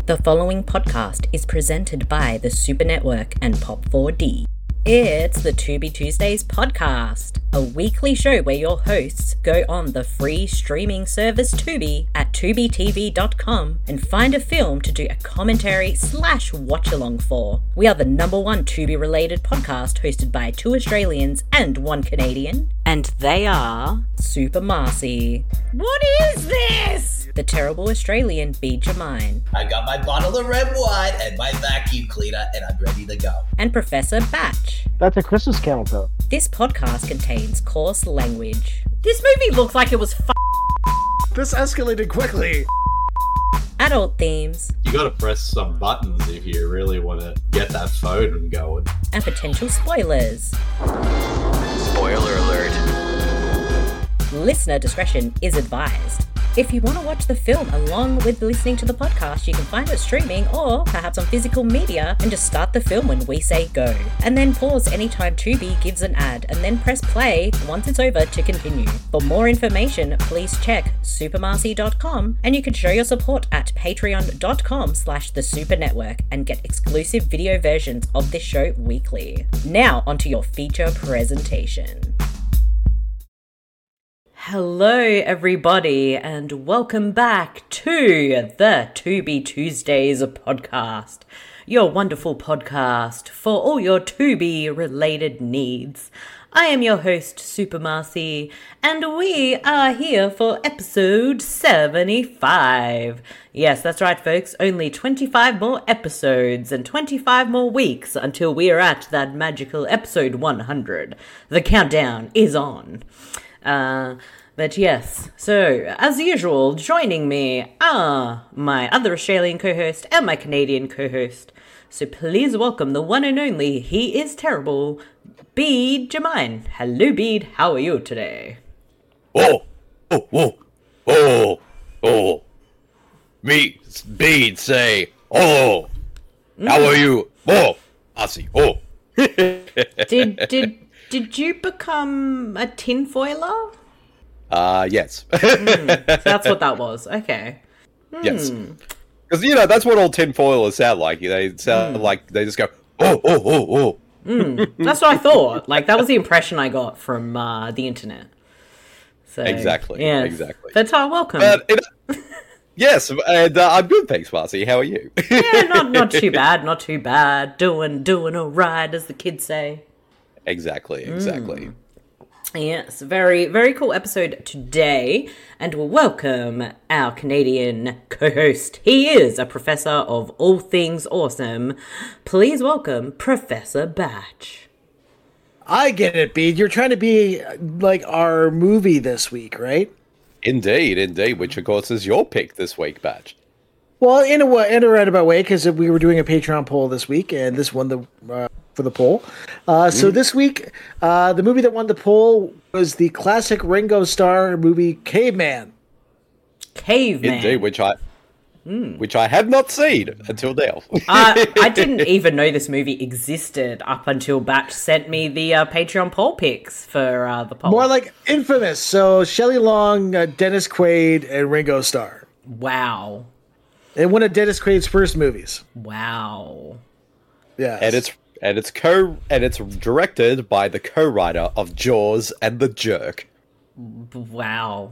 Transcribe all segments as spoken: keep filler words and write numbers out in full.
The following podcast is presented by the Super Network and Pop four D. It's the Tubi Tuesdays podcast, a weekly show where your hosts go on the free streaming service Tubi at tubi t v dot com and find a film to do a commentary slash watch-along for. We are the number one Tubi-related podcast hosted by two Australians and one Canadian, and they are Super Marcy. What is this? The terrible Australian Bede Jermyn. I got my bottle of red wine and my vacuum cleaner and I'm ready to go. And Professor Batch. That's a Christmas camel toe. This podcast contains coarse language. This movie looks like it was f***. This escalated quickly. Adult themes. You gotta press some buttons if you really want to get that phone going. And potential spoilers. Spoiler alert. Listener discretion is advised. If you want to watch the film along with listening to the podcast, you can find it streaming or perhaps on physical media and just start the film when we say go. And then pause anytime Tubi gives an ad and then press play once it's over to continue. For more information, please check supermarcy dot com and you can show your support at patreon dot com slash the super network and get exclusive video versions of this show weekly. Now onto your feature presentation. Hello everybody and welcome back to the Tubi Tuesdays podcast, your wonderful podcast for all your Tubi related needs. I am your host Super Marcy and we are here for episode seventy-five. Yes, that's right folks, only twenty-five more episodes and twenty-five more weeks until we are at that magical episode one hundred. The countdown is on. Uh, but yes, so, as usual, joining me are my other Australian co-host and my Canadian co-host. So please welcome the one and only, he is terrible, Bede Jermyn. Hello Bede, how are you today? Oh, oh, oh, oh, oh. Me, Bede, say, oh, mm. How are you? Oh, Aussie, oh. did, did, did you become a tinfoiler? Uh, yes. mm, so that's what that was. Okay. Mm. Yes. Because, you know, that's what all tinfoilers sound like. They sound mm. like they just go, oh, oh, oh, oh. Mm, that's what I thought. Like, that was the impression I got from uh, the internet. So, exactly. Yeah. Exactly. But uh, welcome. Uh, it, yes, and uh, I'm good, thanks, Marcy. How are you? yeah, not not too bad, not too bad. Doing, doing all right, as the kids say. Exactly, exactly. Mm. Yes, very, very cool episode today, and we'll welcome our Canadian co-host. He is a professor of all things awesome. Please welcome Professor Batch. I get it, Bede. You're trying to be like our movie this week, right? Indeed, indeed, which of course is your pick this week, Batch. Well, in a way, in a roundabout way, because we were doing a Patreon poll this week, and this won the... Uh, for the poll. Uh, so mm. this week, uh, the movie that won the poll was the classic Ringo Starr movie Caveman. Caveman. Indeed, which I mm. which I have not seen until now. uh, I didn't even know this movie existed up until Batch sent me the uh, Patreon poll pics for uh, the poll. More like infamous. So Shelley Long, uh, Dennis Quaid, and Ringo Starr. Wow. And one of Dennis Quaid's first movies. Wow. Yeah. And it's And it's co and it's directed by the co-writer of Jaws and The Jerk. Wow.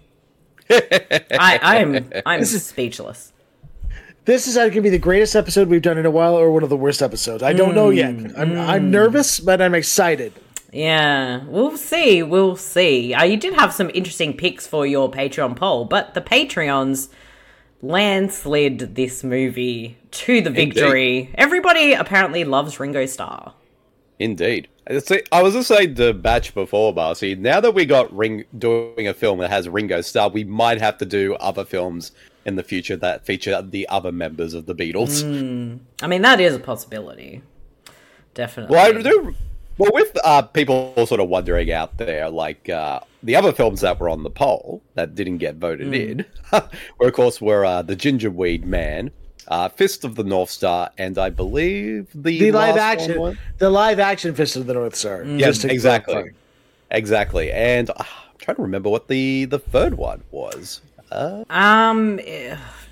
I I'm I'm this is, speechless. This is either gonna be the greatest episode we've done in a while or one of the worst episodes. I don't mm, know yet. I'm mm. I'm nervous, but I'm excited. Yeah, we'll see. We'll see. Uh, you did have some interesting picks for your Patreon poll, but the Patreons landslid this movie to the victory. Indeed. Everybody apparently loves Ringo Starr. Indeed. See, I was just saying to Batch before, Marcy, now that we got Ring doing a film that has Ringo Starr, we might have to do other films in the future that feature the other members of the Beatles. Mm. I mean, that is a possibility. Definitely. Well, I do... Well, with uh, people sort of wondering out there, like, uh, the other films that were on the poll that didn't get voted mm. in, were, of course, were uh, The Gingerweed Man, uh, Fist of the North Star, and I believe the, the last live action, one the live action Fist of the North Star. Mm. Yes, exactly. Clarify. Exactly. And uh, I'm trying to remember what the, the third one was. Uh... Um...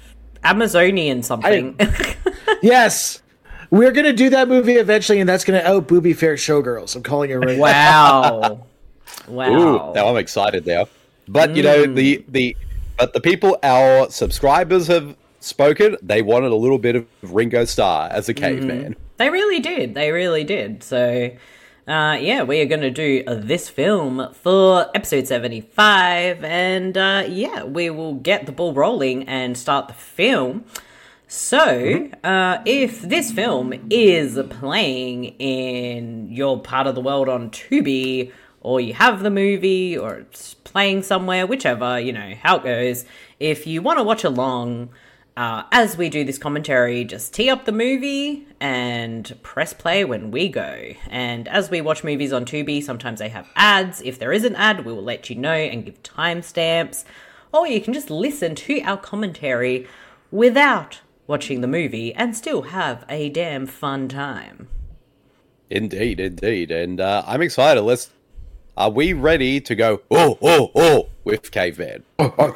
Amazonian something. Yes. We're going to do that movie eventually, and that's going to out Booby Fair Showgirls. I'm calling it right Wow. Wow. Ooh, now I'm excited now. But, you know, the, the, but the people, our subscribers have spoken, they wanted a little bit of Ringo Starr as a caveman. They really did. They really did. So, uh, yeah, we are going to do uh, this film for episode seventy-five. And, uh, yeah, we will get the ball rolling and start the film. So, uh, if this film is playing in your part of the world on Tubi, or you have the movie, or it's playing somewhere, whichever, you know, how it goes, if you want to watch along, uh, as we do this commentary, just tee up the movie and press play when we go. And as we watch movies on Tubi, sometimes they have ads. If there is an ad, we will let you know and give timestamps. Or you can just listen to our commentary without watching the movie and still have a damn fun time. Indeed, indeed. And uh, I'm excited. Let's. Are we ready to go, oh, oh, oh, with Caveman? That'd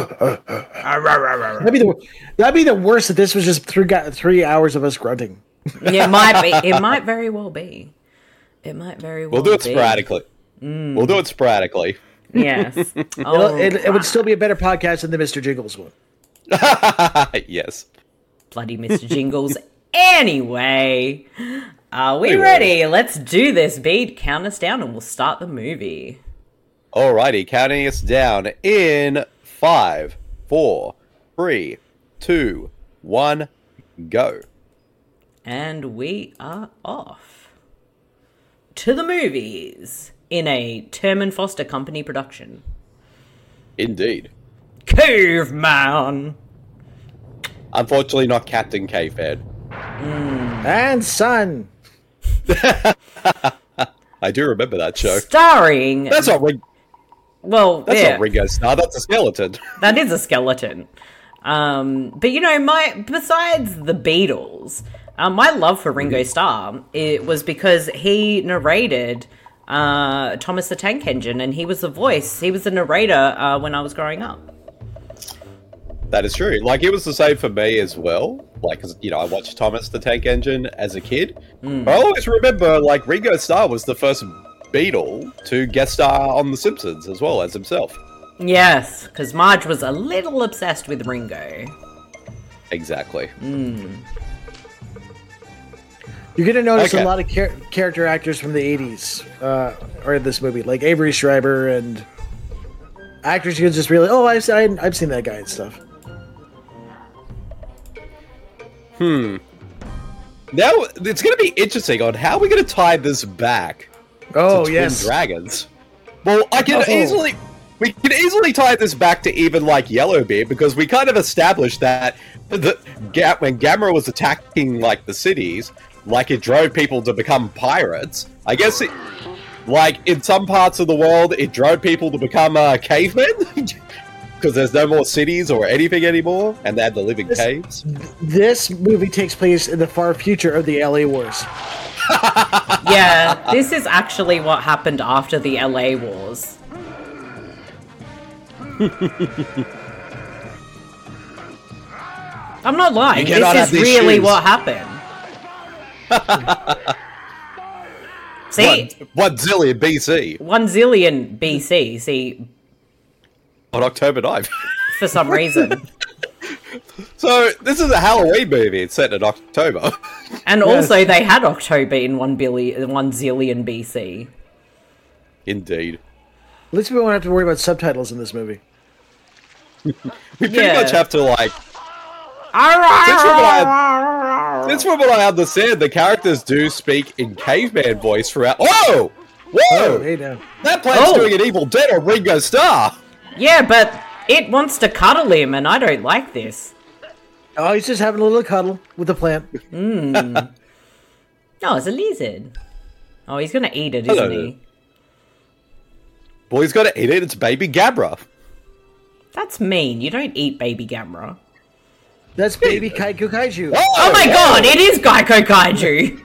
be the that'd be the worst if this was just three three hours of us grunting. It might be. It might very well be. It might very well We'll do it be. sporadically. Mm. We'll do it sporadically. Yes. Oh, it, it would still be a better podcast than the Mister Jingles one. Yes. Bloody Mister Jingles. Anyway, are we Anyway. ready? Let's do this. Beat, count us down and we'll start the movie. Alrighty, counting us down in five, four, three, two, one, go. And we are off. To the movies in a Terman Foster Company production. Indeed. Caveman! Unfortunately, not Captain Caveman. And Son. I do remember that show. Starring... That's not Ring- Well, That's yeah. not Ringo Starr. That's a skeleton. That is a skeleton. Um, but you know, my besides the Beatles, um, my love for Ringo Starr, it was because he narrated uh, Thomas the Tank Engine, and he was the voice. He was the narrator uh, when I was growing up. That is true. Like, it was the same for me as well. Like, 'cause, you know, I watched Thomas the Tank Engine as a kid. Mm. But I always remember, like, Ringo Starr was the first Beatle to guest star on The Simpsons as well as himself. Yes, because Marge was a little obsessed with Ringo. Exactly. Mm. You're going to notice Okay. a lot of char- character actors from the eighties uh, are in this movie, like Avery Schreiber and actors you can just really, oh, I've, I've I've seen that guy and stuff. Hmm. Now, it's going to be interesting on how we're going to tie this back Oh, to yes. Twin Dragons. Well, I can Oh. easily... We can easily tie this back to even, like, Yellowbeard, because we kind of established that the, Ga- when Gamera was attacking, like, the cities, like, it drove people to become pirates. I guess it... Like, in some parts of the world, it drove people to become uh, cavemen? Because there's no more cities or anything anymore, and they had to live in This- caves. This movie takes place in the far future of the L A Wars. Yeah, this is actually what happened after the L A Wars. I'm not lying. You cannot This have is these really shoes. what happened. See, One, one zillion B C one zillion B C. See, on October ninth. for some reason, So, this is a Halloween movie. It's set in October. and Yes. also they had October in one billion, one zillion B C. Indeed. At least we won't have to worry about subtitles in this movie. We pretty Yeah. much have to, like... Since from, what I, since from what I understand, the characters do speak in caveman voice throughout... Whoa! Whoa! Oh, hey now. That plan's Oh. doing an Evil Dead on Ringo Starr! Yeah, but it wants to cuddle him, and I don't like this. Oh, he's just having a little cuddle with the plant. Oh, it's a lizard. Oh, he's gonna eat it, isn't Hello. he? Well, he's got to eat it. It's baby Gabra. That's mean. You don't eat baby Gamera. That's baby Kaiku Kaiju. Oh my god, it is Geico Kaiju!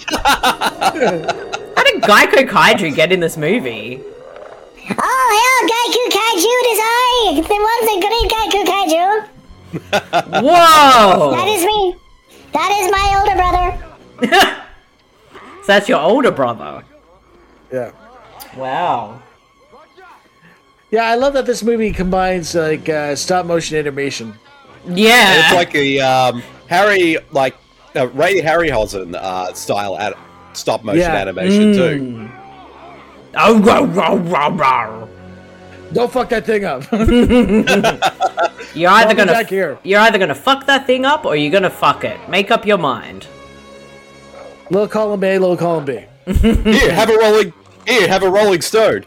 How did Geico Kaiju get in this movie? Oh, hell, Geiku Kaiju, it is I! The ones that great Geiku Kaiju! Whoa! That is me. That is my older brother. So that's your older brother. Yeah. Wow. Yeah, I love that this movie combines like uh, stop motion animation. Yeah. It's like a um, Harry, like uh, Ray Harryhausen uh, style ad- stop motion Yeah. animation too. Oh, row, row, row, row. Don't fuck that thing up. You're either Call me gonna back here. you're either gonna fuck that thing up or you're gonna fuck it. Make up your mind. Little column A, little column B. Here, have a rolling. Here, have a Rolling Stone.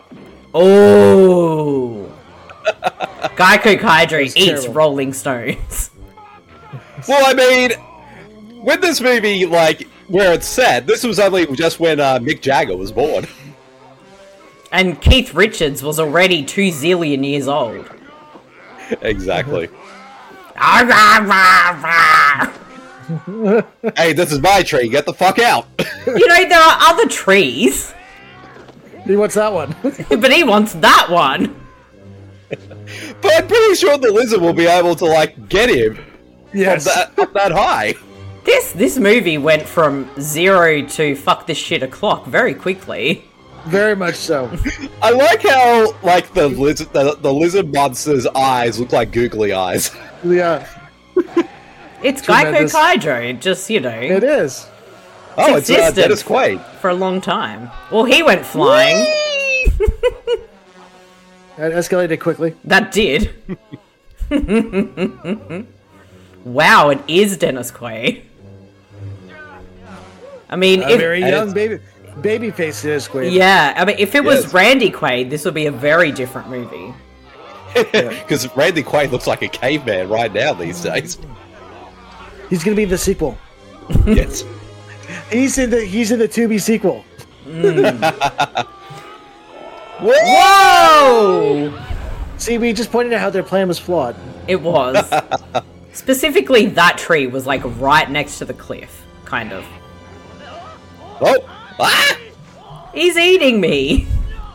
Oh. Geico Hydra eats terrible. Rolling Stones. Well, I mean, with this movie, like where it's set, this was only just when uh, Mick Jagger was born. And Keith Richards was already two zillion years old. Exactly. Ah, rah, rah, rah. Hey, this is my tree. Get the fuck out. You know, there are other trees, He wants that one. but he wants that one. But I'm pretty sure the lizard will be able to like get him Yes. up, that, up that high. This this movie went from zero to fuck this shit o'clock very quickly. Very much so. I like how like the lizard, the, the lizard monster's eyes look like googly eyes. Yeah, It's Geico Tremendous. Hydro. It just, you know, it is. Oh, it's uh, existed. Dennis Quaid. for a long time. Well, he went flying. That escalated quickly. That did. Wow, it is Dennis Quaid. I mean, A if, very and young it's- baby, baby face is Quaid. yeah, I mean, if it was Yes. Randy Quaid, this would be a very different movie. Because Randy Quaid looks like a caveman right now these days. He's gonna be the sequel. Yes. He's in the he's in the Tubi sequel. Whoa! See, we just pointed out how their plan was flawed. It was. Specifically, that tree was like right next to the cliff, kind of. Oh! Ah! He's eating me.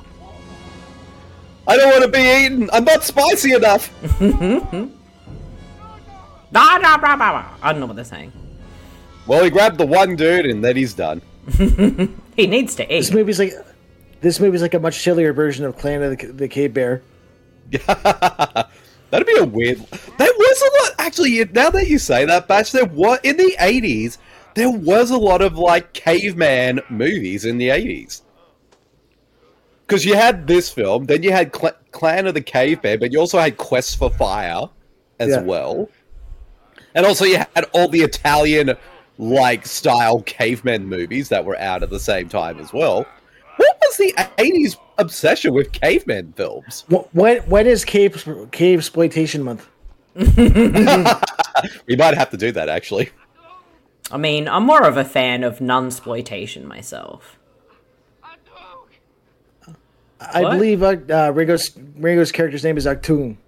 I don't want to be eaten. I'm not spicy enough. Nah, nah, nah, nah, nah. I don't know what they're saying. Well, he grabbed the one dude and then he's done. He needs to This eat. movie's like this movie's like a much chillier version of Clan of the, the Cave Bear. That'd be a weird. There was a lot. Actually, now that you say that, Batch, there was in the eighties. There was a lot of like caveman movies in the eighties. Because you had this film, then you had Cl- Clan of the Cave Bear, but you also had Quest for Fire as Yeah. well. And also you had all the Italian like style caveman movies that were out at the same time as well. What was the eighties obsession with caveman films? Wh- When when is Cave Cave Exploitation Month? We might have to do that actually. I mean, I'm more of a fan of nunsploitation myself. I What? believe uh, uh, Ringo's Ringo's character's name is Actoon.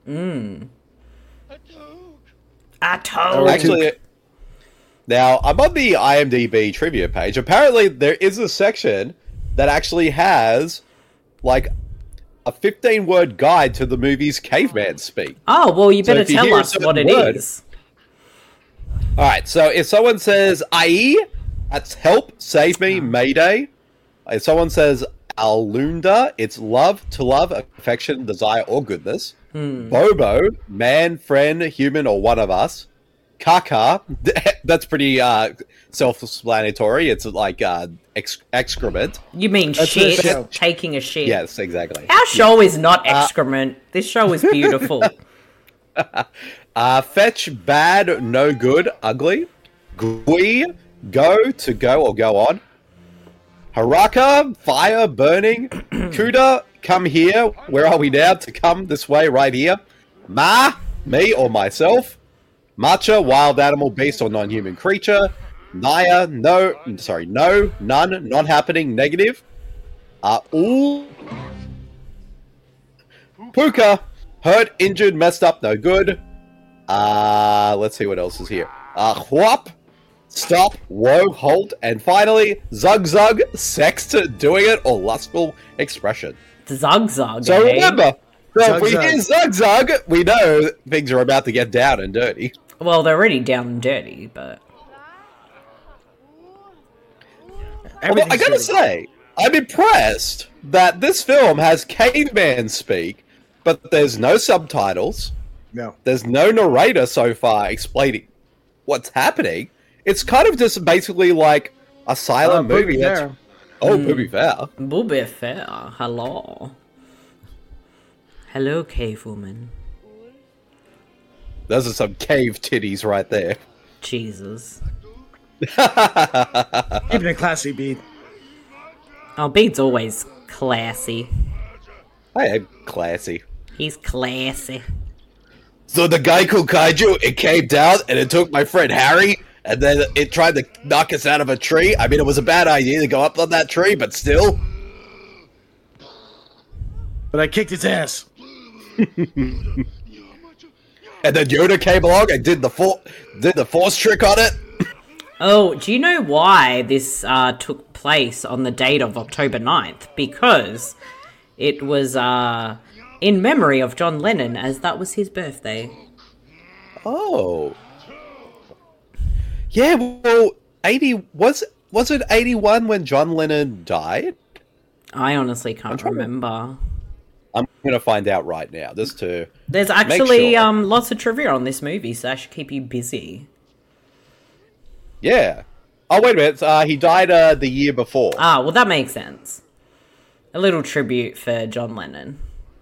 I Or told Actually, now I'm on the IMDb trivia page. Apparently, there is a section that actually has like a fifteen word guide to the movie's caveman speak. Oh, well, you So better if you tell hear a us certain what it word- is. All right, so if someone says "aye," that's help, save me, mayday. If someone says "alunda," it's love, to love, affection, desire, or goodness. Bobo, man, friend, human, or one of us. Kaka, that's pretty uh, self-explanatory. It's like uh, ex- excrement. You mean That's this shit? show. Taking a shit. Yes, exactly. Our show is not Uh, excrement. This show is beautiful. Uh, fetch, bad, no good, ugly. Gui, go, to go or go on. Haraka, fire, burning. Kuda, come here. Where are we now? To come this way, right here. Ma, me or myself. Macha, wild animal, beast or non-human creature. Naya, no, sorry, no, none, not happening, negative. Uh, ooh. Puka, hurt, injured, messed up, no good. Uh, let's see what else is here. Uh, whop, stop, whoa, halt, and finally, zug zug, sex to doing it or lustful expression. Zug zug. So eh? remember, So Zug, if we zug. hear Zug Zug, we know things are about to get down and dirty. Well, they're already down and dirty, but Although, I Everything's gotta dirty. say, I'm impressed that this film has caveman speak, but there's no subtitles. No. There's no narrator so far explaining what's happening. It's kind of just basically like a silent Uh, movie. Booby That's Fair. oh, movie fair. Booby fair. Hello. Hello, cave woman. Those are some cave titties right there. Jesus. Keeping it classy, Beat. Oh, Bede's always classy. I am classy. He's classy. So the Geico Kaiju, it came down and it took my friend Harry, and then it tried to knock us out of a tree. I mean, it was a bad idea to go up on that tree, but still. But I kicked its ass. And then Yoda came along and did the for- did the force trick on it. Oh, do you know why this uh, took place on the date of October ninth? Because it was uh, in memory of John Lennon, as that was his birthday. Oh. Yeah, well, eighty was was it eighty-one when John Lennon died? I honestly can't trying to- remember. I'm gonna find out right now, just to. There's actually sure. um, lots of trivia on this movie, so that should keep you busy. Yeah. Oh wait a minute. Uh, he died uh, the year before. Ah, well, that makes sense. A little tribute for John Lennon.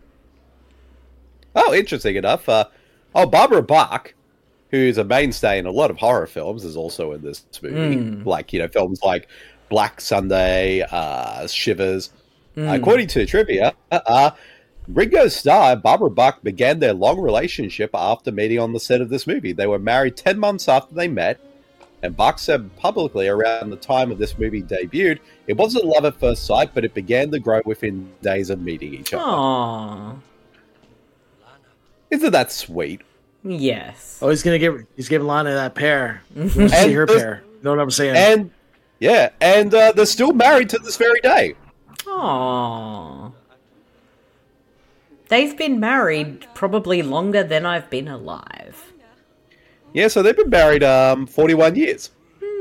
Oh, interesting enough. Uh, oh, Barbara Bach, who's a mainstay in a lot of horror films, is also in this movie. Like, you know, films like Black Sunday, uh, Shivers. According to trivia, uh, uh, Ringo Starr and Barbara Bach began their long relationship after meeting on the set of this movie. They were married ten months after they met, and Bach said publicly around the time of this movie debuted, it wasn't love at first sight, but it began to grow within days of meeting each other. Aww. Isn't that sweet? Yes. Oh, he's gonna give he's giving Lana that pair. You want to see And her this- pair. Know what I'm saying? And yeah, and uh, they're still married to this very day. Aww. They've been married probably longer than I've been alive. Yeah, so they've been married um forty-one years.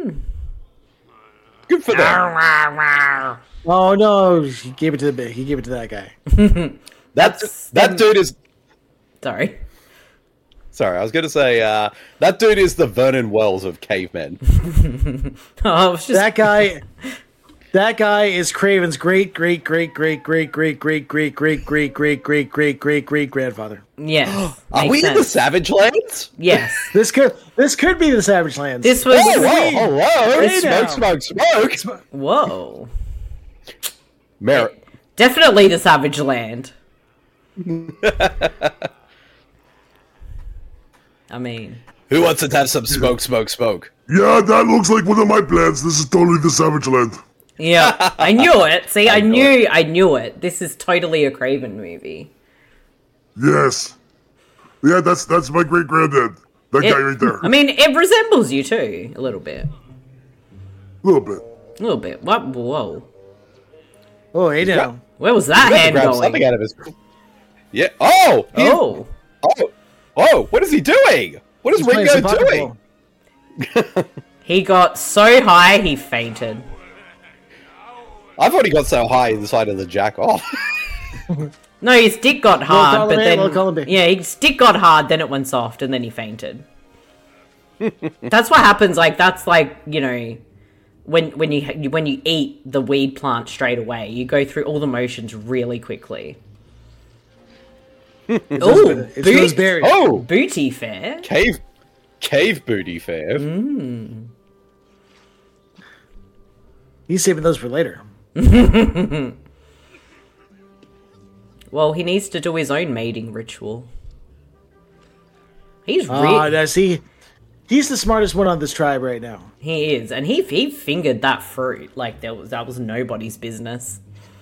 Good for them. Oh no, he gave it to the he gave it to that guy. That's that dude is. Sorry. Sorry, I was going to say uh, that dude is the Vernon Wells of cavemen. Oh, I was just That guy That guy is Craven's great great great great great great great great great great great great great great great grandfather. yes. Are makes we in the sense. Savage Lands? Yes. This could this could be the Savage Lands. This was Oh, whoa, hello! Hey Smoke, now. smoke, smoke! whoa. Mer- Definitely the Savage Land. I mean, Who wants to have some smoke, smoke, smoke? Yeah, that looks like one of my plans. This is totally the Savage Land. yeah, I knew it. See, I knew, I knew it. This is totally a Craven movie. Yes. Yeah, that's that's my great granddad. That It- guy right there. I mean, it resembles you too, a little bit. A little bit. A little bit. What? Whoa. Oh, hey now. Where was that hand Grab going? something out of his. Yeah. Oh. he- Oh. Oh. Oh. What is he doing? What is He's playing Ringo some pocket doing? ball. He got so high he fainted. I thought he got so high inside of the jack off. No, his dick got hard, column but A, then little column B. yeah, his dick got hard, then it went soft, and then he fainted. That's what happens. Like that's like you know, when when you when you eat the weed plant straight away, you go through all the motions really quickly. Oh, It's those berries. Oh. booty fair. Cave. Cave booty fair. He's saving those for later. Well, he needs to do his own mating ritual. He's Ah, really uh, see, he's the smartest one on this tribe right now. he is, and he he fingered that fruit like there was that was nobody's business.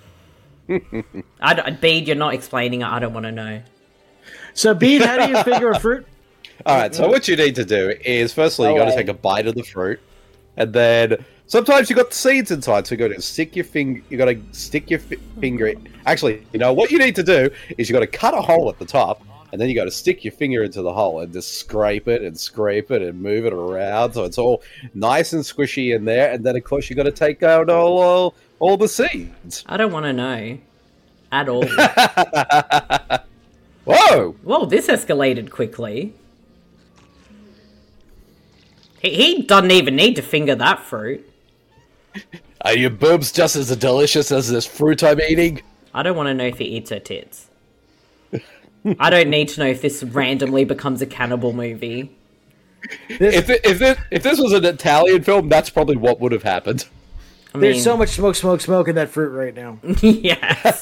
I don't, Bede, you're not explaining it. I don't want to know. So, Beat, how do you figure a fruit? All right. So what you need to do is, firstly, you got to take a bite of the fruit, and then Sometimes you got the seeds inside, so you got to stick your finger. You got to stick your fi- finger. Actually, you know what you need to do is you got to cut a hole at the top, and then you got to stick your finger into the hole and just scrape it and scrape it and move it around so it's all nice and squishy in there. And then of course you got to take out all all, all the seeds. I don't want to know at all. Whoa! Whoa, this escalated quickly. He, he doesn't even need to finger that fruit. Are your boobs just as delicious as this fruit I'm eating? I don't want to know if he eats her tits. I don't need to know if this randomly becomes a cannibal movie. If it, if it, if this was an Italian film, that's probably what would have happened. I There's mean, so much smoke, smoke, smoke in that fruit right now. Yes.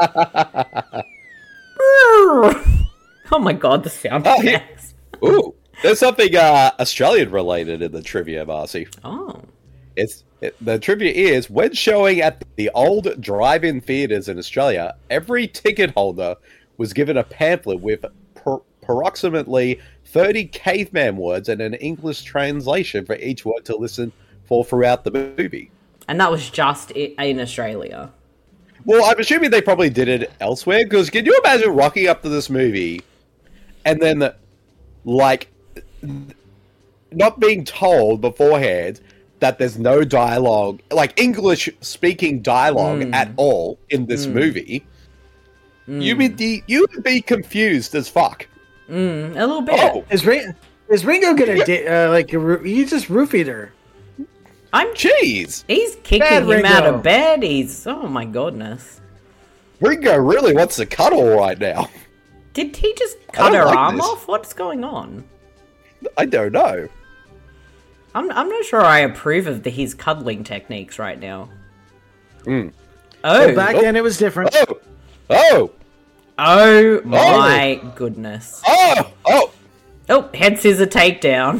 Oh my god, the sound Oh, he- effects. Ooh, there's something uh, Australian related in the trivia, Marcy. Oh. It's it, the trivia is when showing at the old drive-in theaters in Australia, every ticket holder was given a pamphlet with per, approximately thirty caveman words and an English translation for each word to listen for throughout the movie. And that was just i- in Australia. Well, I'm assuming they probably did it elsewhere, because can you imagine rocking up to this movie and then, like, not being told beforehand that there's no dialogue, like English-speaking dialogue Mm. at all in this Mm. movie? Mm. You would be you would be confused as fuck. Mm, a little bit. Oh, Is, Ring- is Ringo gonna da- uh, like a roo- he just roofied her? I'm. jeez! He's kicking Bad him out Ringo. of bed. He's. Oh my goodness. Ringo really wants to cuddle right now. Did he just cut don't her like arm this. off? What's going on? I don't know. I'm. I'm not sure I approve of the, his cuddling techniques right now. Mm. Oh. So back then it was different. Oh, oh, Oh my goodness. oh, oh! Oh, head scissor takedown.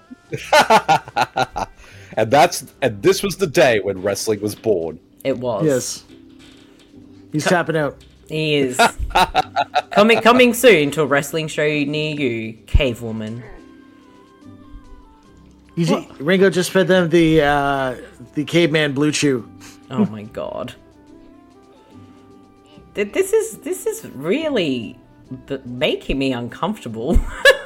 And that's and this was the day when wrestling was born. It was. Yes. He's tapping out. He is. coming coming soon to a wrestling show near you, Cave Woman. He's, Ringo just fed them the uh, the caveman blue chew. Oh my god. Th- This is this is really b- making me uncomfortable.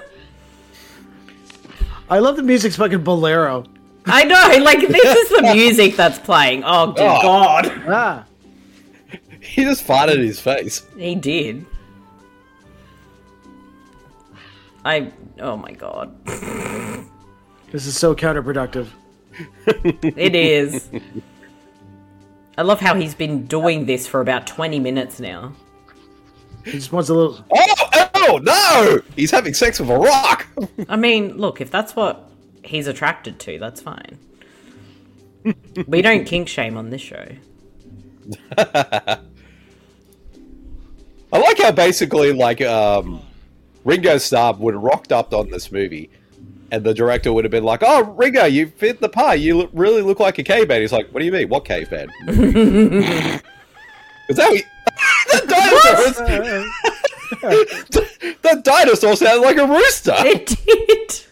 I love the music's fucking bolero. I know, like this is the music that's playing. Oh dear Oh. god. Ah, He just farted in his face. He did. I oh my god. this is so counterproductive. It is. I love how he's been doing this for about twenty minutes now. He just wants a little. Oh, oh no! He's having sex with a rock. I mean, look, if that's what he's attracted to, that's fine. We don't kink shame on this show. I like how basically, like, um, Ringo Starr would have rocked up on this movie, and the director would have been like, "Oh, Ringo, you fit the part. You look, really look like a caveman." He's like, "What do you mean? What caveman?" Is that we? That dinosaur. That dinosaur sounded like a rooster. It did.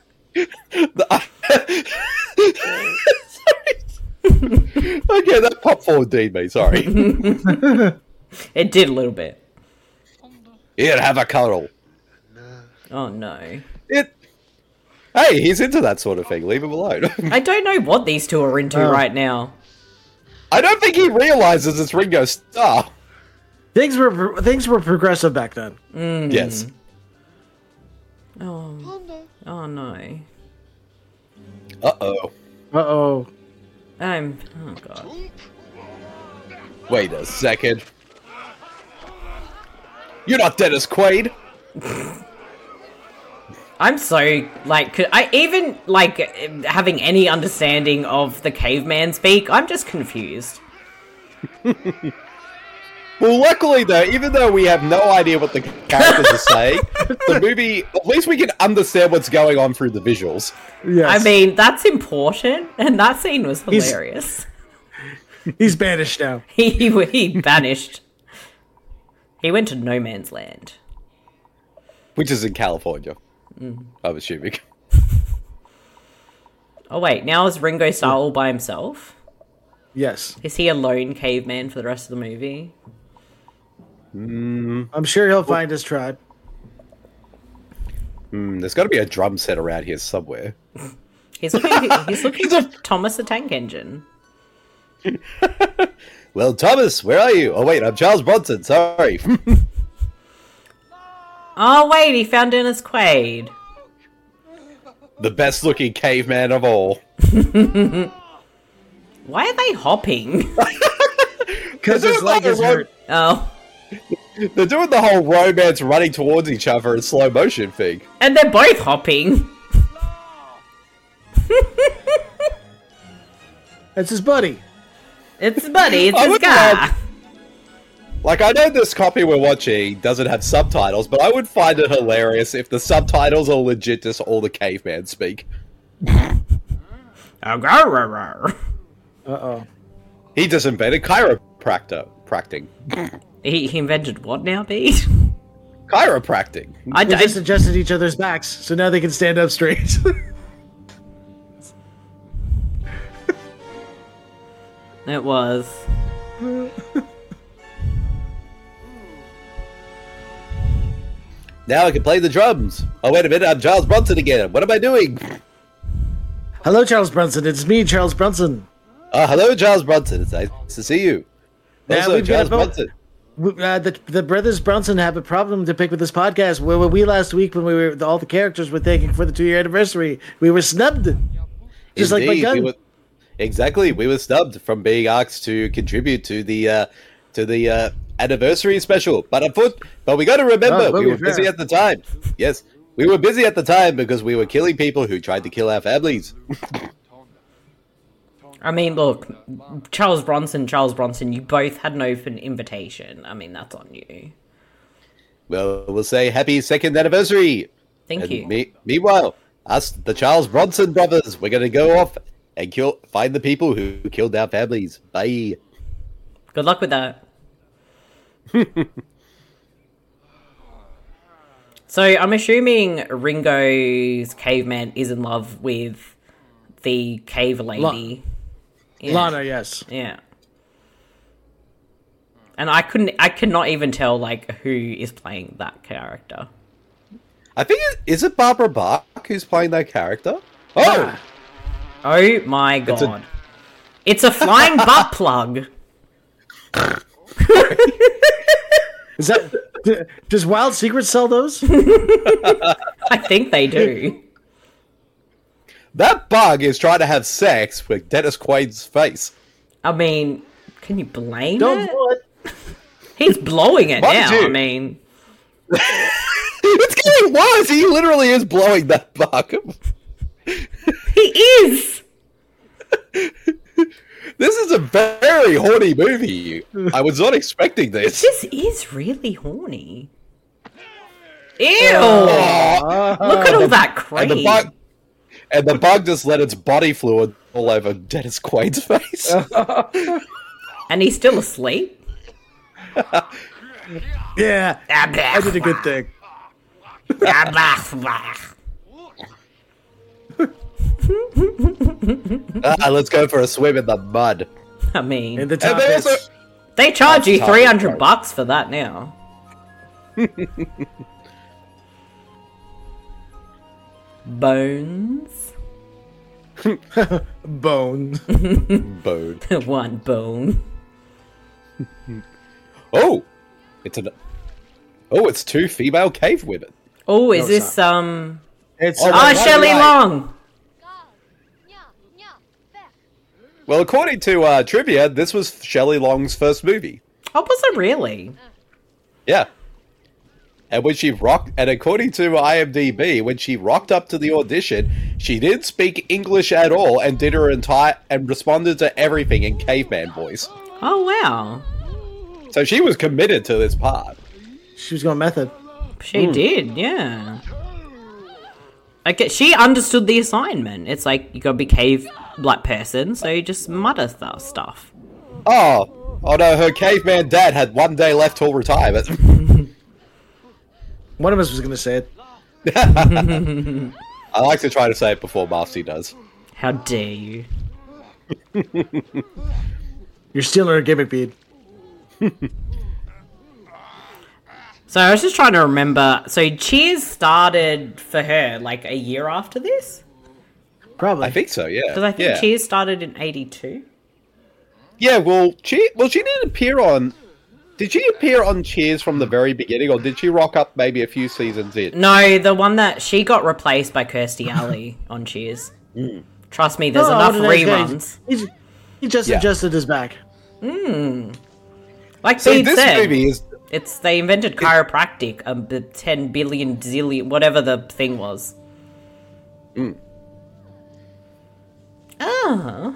Okay, that pop forward deed me. Sorry. It did a little bit. Here, have a cuddle. Oh no. It. Hey, he's into that sort of thing. Leave him alone. I don't know what these two are into Oh. right now. I don't think he realizes it's Ringo Starr. Things were things were progressive back then. Yes. Oh. Oh no. Uh oh. Uh oh. I'm. Oh god. Wait a second. You're not Dennis Quaid. I'm so like could I even like having any understanding of the caveman speak. I'm just confused. Well, luckily though, even though we have no idea what the characters are saying, the movie, at least we can understand what's going on through the visuals. Yes. I mean, that's important, and that scene was He's- hilarious. he's banished now. He he vanished. He went to no man's land. Which is in California, I'm assuming. Oh wait, now is Ringo Starr all by himself? Yes. Is he a lone caveman for the rest of the movie? Mm, I'm sure he'll find his tribe. mm, there's got to be a drum set around here somewhere. He's looking. He's looking for Thomas the Tank Engine. Well, Thomas, where are you? Oh wait, I'm Charles Bronson. Sorry. Oh wait, he found Dennis Quaid. The best looking caveman of all. Why are they hopping? Because his leg is hurt. Oh. They're doing the whole romance running towards each other in slow motion thing. And they're both hopping. It's his buddy. It's Buddy, it's I his would guy. love- Like, I know this copy we're watching doesn't have subtitles, but I would find it hilarious if the subtitles are legit just all the caveman speak. Uh-oh. He just invented chiropractor. Practing. He, he invented what now, Pete? Chiropracting. I, They I, just adjusted each other's backs, so now they can stand up straight. it was. Now I can play the drums. Oh, wait a minute, I'm Charles Bronson again. What am I doing? Hello, Charles Bronson. It's me, Charles Bronson. Uh, hello, Charles Bronson. It's nice to see you. Yeah, Also, we've got Charles a vote. Bronson. We- Uh, the, the brothers Bronson have a problem to pick with this podcast. Where were we last week when we were all the characters were taking for the two year anniversary? We were snubbed, just like my Indeed, gun. we were- exactly, we were snubbed from being asked to contribute to the uh, to the uh, anniversary special. But unfor- but we got to remember, Oh, well, we were fair. busy at the time. Yes, we were busy at the time because we were killing people who tried to kill our families. I mean, look, Charles Bronson, Charles Bronson, you both had an open invitation. I mean, that's on you. Well, we'll say happy second anniversary. Thank And you. Me- meanwhile, us, the Charles Bronson brothers, we're gonna go off and kill, find the people who killed our families. Bye. Good luck with that. So, I'm assuming Ringo's caveman is in love with the cave lady. Yeah. Lana, yes. Yeah. And I couldn't, I could not even tell, like, who is playing that character. I think it, is it Barbara Bach who's playing that character? Oh, Ah. Oh my It's a- god. It's a flying butt plug. Is that d- does Wild Secrets sell those? I think they do. that bug is trying to have sex with Dennis Quaid's face. I mean, can you blame Don't it? do it. He's blowing it Mind now. you. I mean, It's getting worse. He literally is blowing that bug. he is. This is a very horny movie. I was not expecting this. This is really horny. Ew! Look at all that And the cream. bug, and the bug just let its body fluid all over Dennis Quaid's face. And he's still asleep. Yeah, I did a good thing. Ah, let's go for a swim in the mud. I mean, In the And top they bits. also, they charge you Top three hundred part. bucks for that now. Bones. Bone. bone. One bone. Oh, it's an. Oh, it's two female cave women. Oh, is No, it's this um? It's Oh, uh, Ah, right, Shelley right. Long. Well, according to uh, trivia, this was Shelley Long's first movie. Oh, was it really? Yeah. And when she rocked, and according to IMDb, when she rocked up to the audition, she didn't speak English at all and did her entire and responded to everything in caveman voice. Oh wow, So she was committed to this part. she was going method. she did. Yeah. Okay, she understood the assignment. It's like you gotta be cave black person, so you just mutter th- stuff. Oh, oh no, her caveman dad had one day left till retirement. One of us was going to say it. I like to try to say it before Marcy does. How dare you? You're stealing her gimmick, Bede. So I was just trying to remember. So Cheers started for her like a year after this? Probably. I think so, yeah. Because I think yeah. Cheers started in eighty-two. Yeah, well, she well she didn't appear on. Did she appear on Cheers from the very beginning, or did she rock up maybe a few seasons in? No, the one that she got replaced by Kirstie Alley on Cheers. Mm. Trust me, there's No, enough what did I say? reruns. He's, he just Yeah. adjusted his back. Like So Bede this said, movie is it's they invented chiropractic, um, the ten billion zillion, whatever the thing was. Mm. Oh.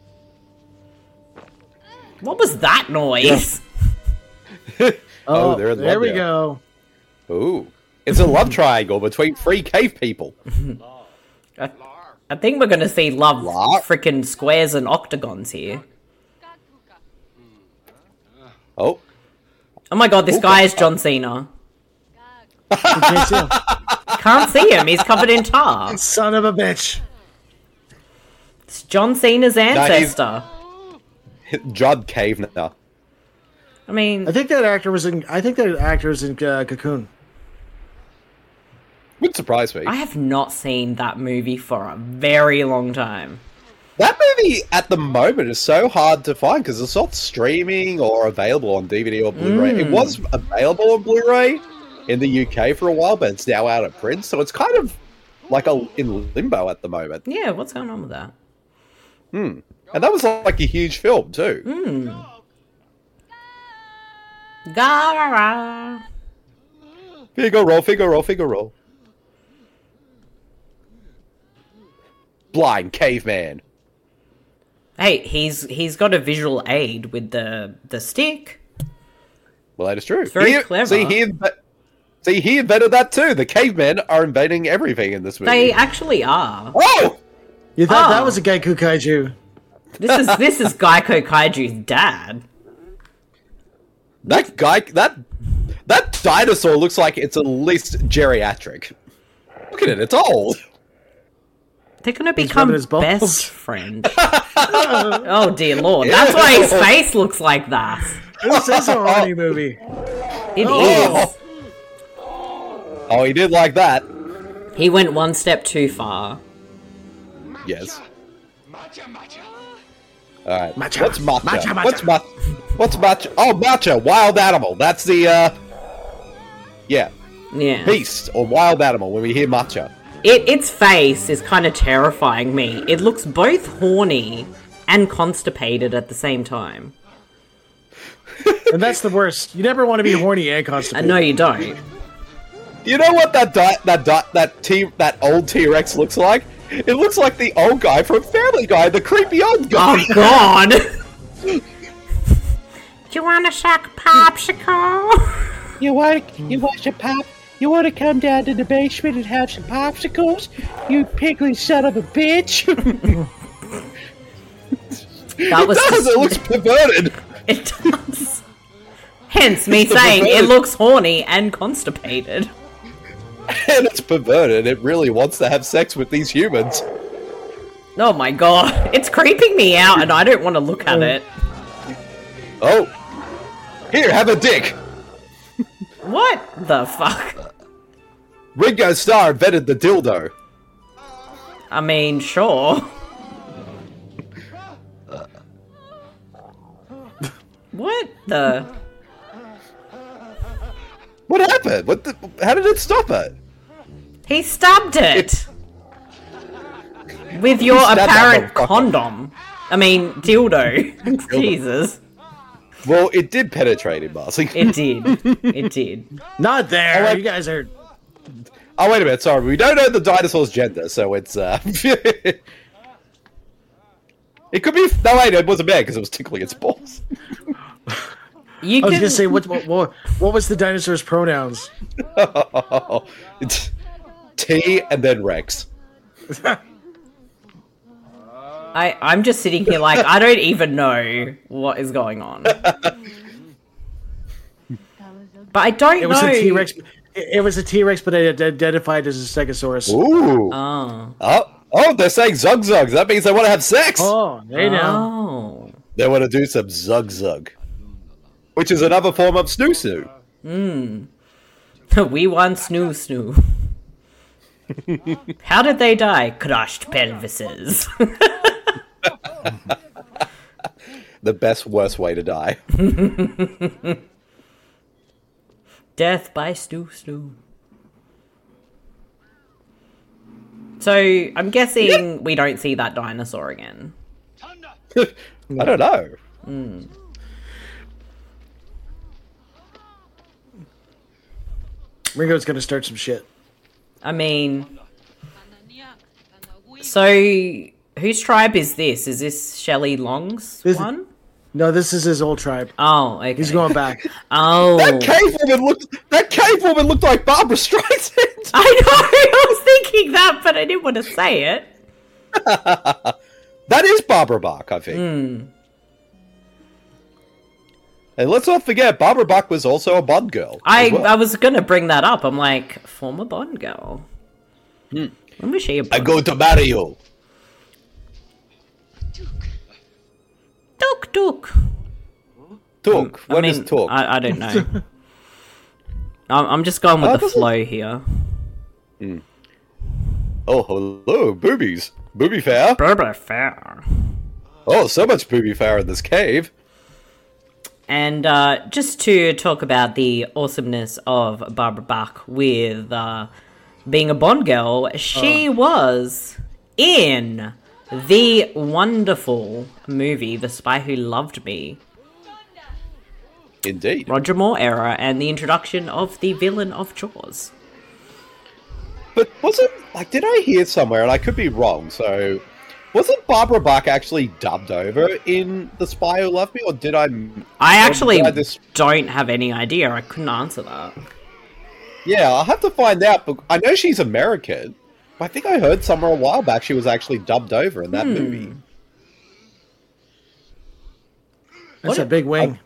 What was that noise? Oh, they're in there love we now. go. Ooh, it's a love triangle between three cave people. I, I think we're going to see love What? frickin' squares and octagons here. Oh, Oh my god, this guy is John Cena. You can't see him. Can't see him, he's covered in tar. Son of a bitch. It's John Cena's he's- ancestor. Judd Cavener. I mean, I think that actor was in. I think that actor was in uh, Cocoon. Would surprise me. I have not seen that movie for a very long time. That movie at the moment is so hard to find because it's not streaming or available on D V D or Blu-ray. Mm. It was available on Blu-ray in the U K for a while, but it's now out of print, so it's kind of like a, in limbo at the moment. Yeah, what's going on with that? Hmm. And that was like a huge film too. Hmm. Gara. Figure roll, figure roll, figure roll. Blind caveman. Hey, he's he's got a visual aid with the the stick. Well, that is true. very He- clever. See, he, inve- see, he invented that too. The cavemen are invading everything in this movie. They actually are. Oh! You thought that Oh. was a Geico Kaiju? This is this is Geico Kaiju's dad. That guy, that that dinosaur looks like it's at least geriatric. Look at it, it's old. They're gonna rubbing become his balls. best friends. Oh dear lord, that's why his face looks like that. This is a horny movie. It Oh. is. Oh, he did like that. He went one step too far. Yes. All right. Matcha. What's matcha? Matcha, matcha. What's matcha? What's matcha? Oh, matcha, wild animal. That's the uh, yeah, Yeah. beast or wild animal. When we hear matcha. It, its face is kind of terrifying me. It looks both horny and constipated at the same time. And that's the worst. You never want to be horny and I constipated. know you don't. You know what that di- that di- that T that old T Rex looks like? It looks like the old guy from Family Guy, the creepy old guy. Oh god! Do you want a shock popsicle? You want you want some pop? You want to come down to the basement and have some popsicles? You piggly son of a bitch! That was It does, it looks perverted. It does. Hence me the saying it perverted- looks horny and constipated. And it's perverted. It really wants to have sex with these humans. Oh my god. It's creeping me out and I don't want to look at it. Oh. Here, have a dick. What the fuck? Ringo Starr invented the dildo. I mean, sure. What the? What happened? What the, how did it stop it? He stabbed it! With your stabbed that apparent motherfucker. condom. I mean, dildo. Jesus. Well, it did penetrate him, Marcy. It did. It did. Not there. like- You guys are. Oh, wait a minute. Sorry. We don't know the dinosaur's gender, so it's, uh... it could be... No, wait, it wasn't bad because it was tickling its balls. You I was can gonna say what, what what what was the dinosaur's pronouns? It's T and then Rex. I, I'm just sitting here like, I don't even know what is going on. But I don't It was know. a T Rex. It, it was a T Rex, but it identified as a Stegosaurus. Ooh. Oh. Oh. Oh, they're saying zug zugs. That means they want to have sex. Oh, they know. Oh. They want to do some zug zug, which is another form of snoo snoo. Hmm. We want snoo snoo. How did they die? Crushed pelvises. The best, worst way to die. Death by snoo snoo. So, I'm guessing we don't see that dinosaur again. I don't know. Mm. Ringo's gonna start some shit. I mean... So, whose tribe is this? Is this Shelley Long's This- one? No, this is his old tribe. Oh, okay. He's going back. Oh. That cave woman looked. That cave woman looked like Barbara Streisand. I know, I was thinking that, but I didn't want to say it. That is Barbara Bach, I think. Mm. And let's not forget, Barbara Bach was also a Bond girl. I, as well. I was going to bring that up. I'm like, former Bond girl. When was she a Bond? I go to marry you. Tuk tuk. Talk. I What mean, is talk? I, I don't know. I'm, I'm just going with Oh, the doesn't- flow here. Oh, hello, boobies. Booby fair. Berber fair. Oh, so much booby fair in this cave. And uh, just to talk about the awesomeness of Barbara Bach with uh, being a Bond girl, she was in the wonderful movie The Spy Who Loved Me, Indeed. Roger Moore era, and the introduction of the villain of Jaws. But wasn't, like, did I hear somewhere, and I could be wrong, so... Wasn't Barbara Bach actually dubbed over in The Spy Who Loved Me, or did I... I or actually did I just- don't have any idea. I couldn't answer that. Yeah, I'll have to find out, but I know she's American. I think I heard somewhere a while back she was actually dubbed over in that Hmm. movie. That's a big wing.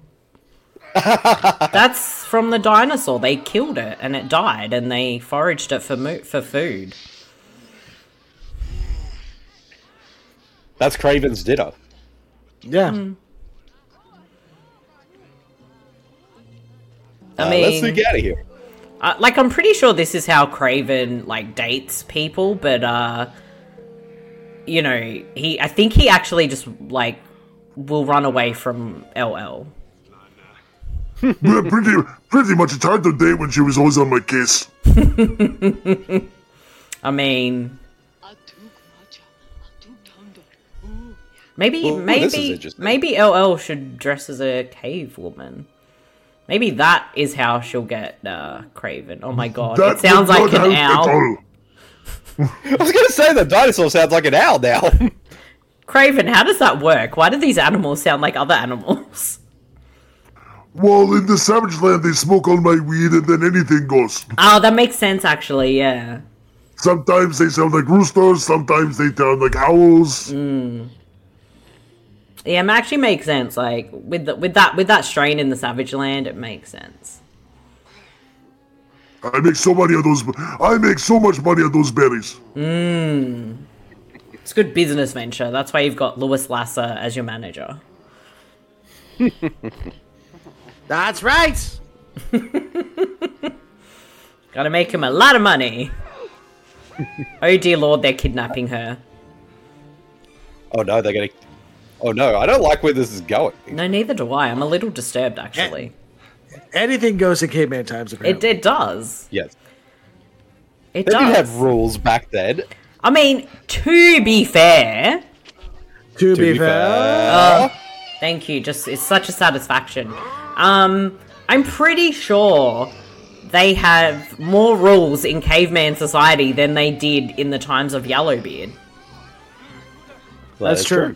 That's from the dinosaur. They killed it and it died, and they foraged it for mo- for food. That's Craven's Ditto. Yeah. I Uh, mean, let's get out of here. uh, like, I'm pretty sure this is how Craven like dates people, but uh, you know, he. I think he actually just like will run away from L L. Yeah, pretty, pretty much. It's hard to date when she was always on my case. I mean, maybe, Ooh, this is maybe, interesting. maybe L L should dress as a cave woman. Maybe that is how she'll get uh, Craven. Oh my god, That it sounds would like not an help at owl. all. I was going to say the dinosaur sounds like an owl now. Craven, how does that work? Why do these animals sound like other animals? Well, in the Savage Land, they smoke all my weed and then anything goes. Oh, that makes sense, actually, yeah. Sometimes they sound like roosters, sometimes they sound like owls. Yeah, it actually makes sense. Like, with the, with that with that strain in the Savage Land, it makes sense. I make so money on those. I make so much money on those berries. Mmm. It's a good business venture. That's why you've got Lewis Lasser as your manager. That's right. Gotta make him a lot of money. Oh dear lord, they're kidnapping her. Oh no, they're going to... Oh no, I don't like where this is going. No, neither do I. I'm a little disturbed, actually. Anything goes in caveman times, It, apparently. it does. Yes. It They does. didn't have rules back then. I mean, to be fair... to, To be be fair. fair. Oh, thank you. Just it's such a satisfaction. Um, I'm pretty sure they have more rules in caveman society than they did in the times of Yellowbeard. Well, That's true.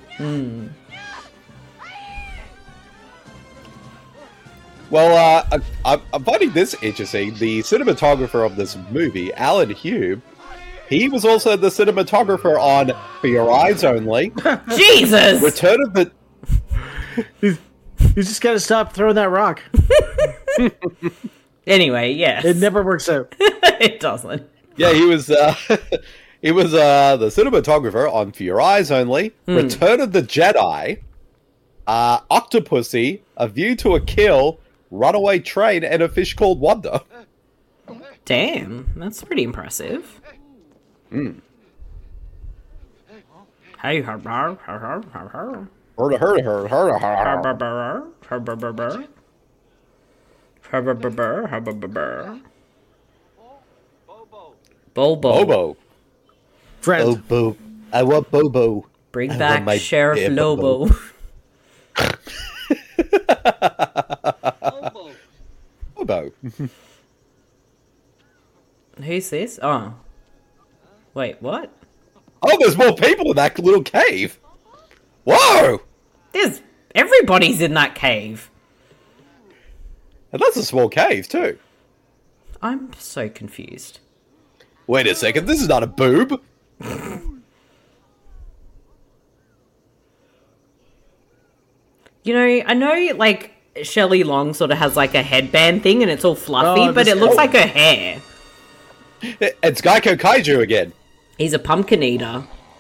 Well, uh, I, I- I'm finding this interesting. The cinematographer of this movie, Alan Hume, he was also the cinematographer on For Your Eyes Only, Jesus! Return of the... You just gotta stop throwing that rock. Anyway, yes. It never works out. it doesn't. Yeah, he was uh, He was uh, the cinematographer on For Your Eyes Only, Hmm. Return of the Jedi, uh, Octopussy, A View to a Kill, Runaway Train, and A Fish Called Wanda. Damn, that's pretty impressive. Mm. Hey, her, her, her, her, her, her. Heard her, heard her, Her, heard bur, bur, her, bur, bur, bur. Her, bur, bur, bur, her, bur, bur, bur. Bobo. Bobo. Friend. Bobo. I want Bobo. Bring I back want my Sheriff dear Lobo. Bobo. Bobo. Who's this? Oh. Wait, what? Oh, there's more people in that little cave. Whoa! There's... Everybody's in that cave. And that's a small cave, too. I'm so confused. Wait a second, this is not a boob. You know, I know, like, Shelley Long sort of has, like, a headband thing, and it's all fluffy, Oh, but this- it looks oh. like her hair. It's Geico Kaiju again. He's a pumpkin eater.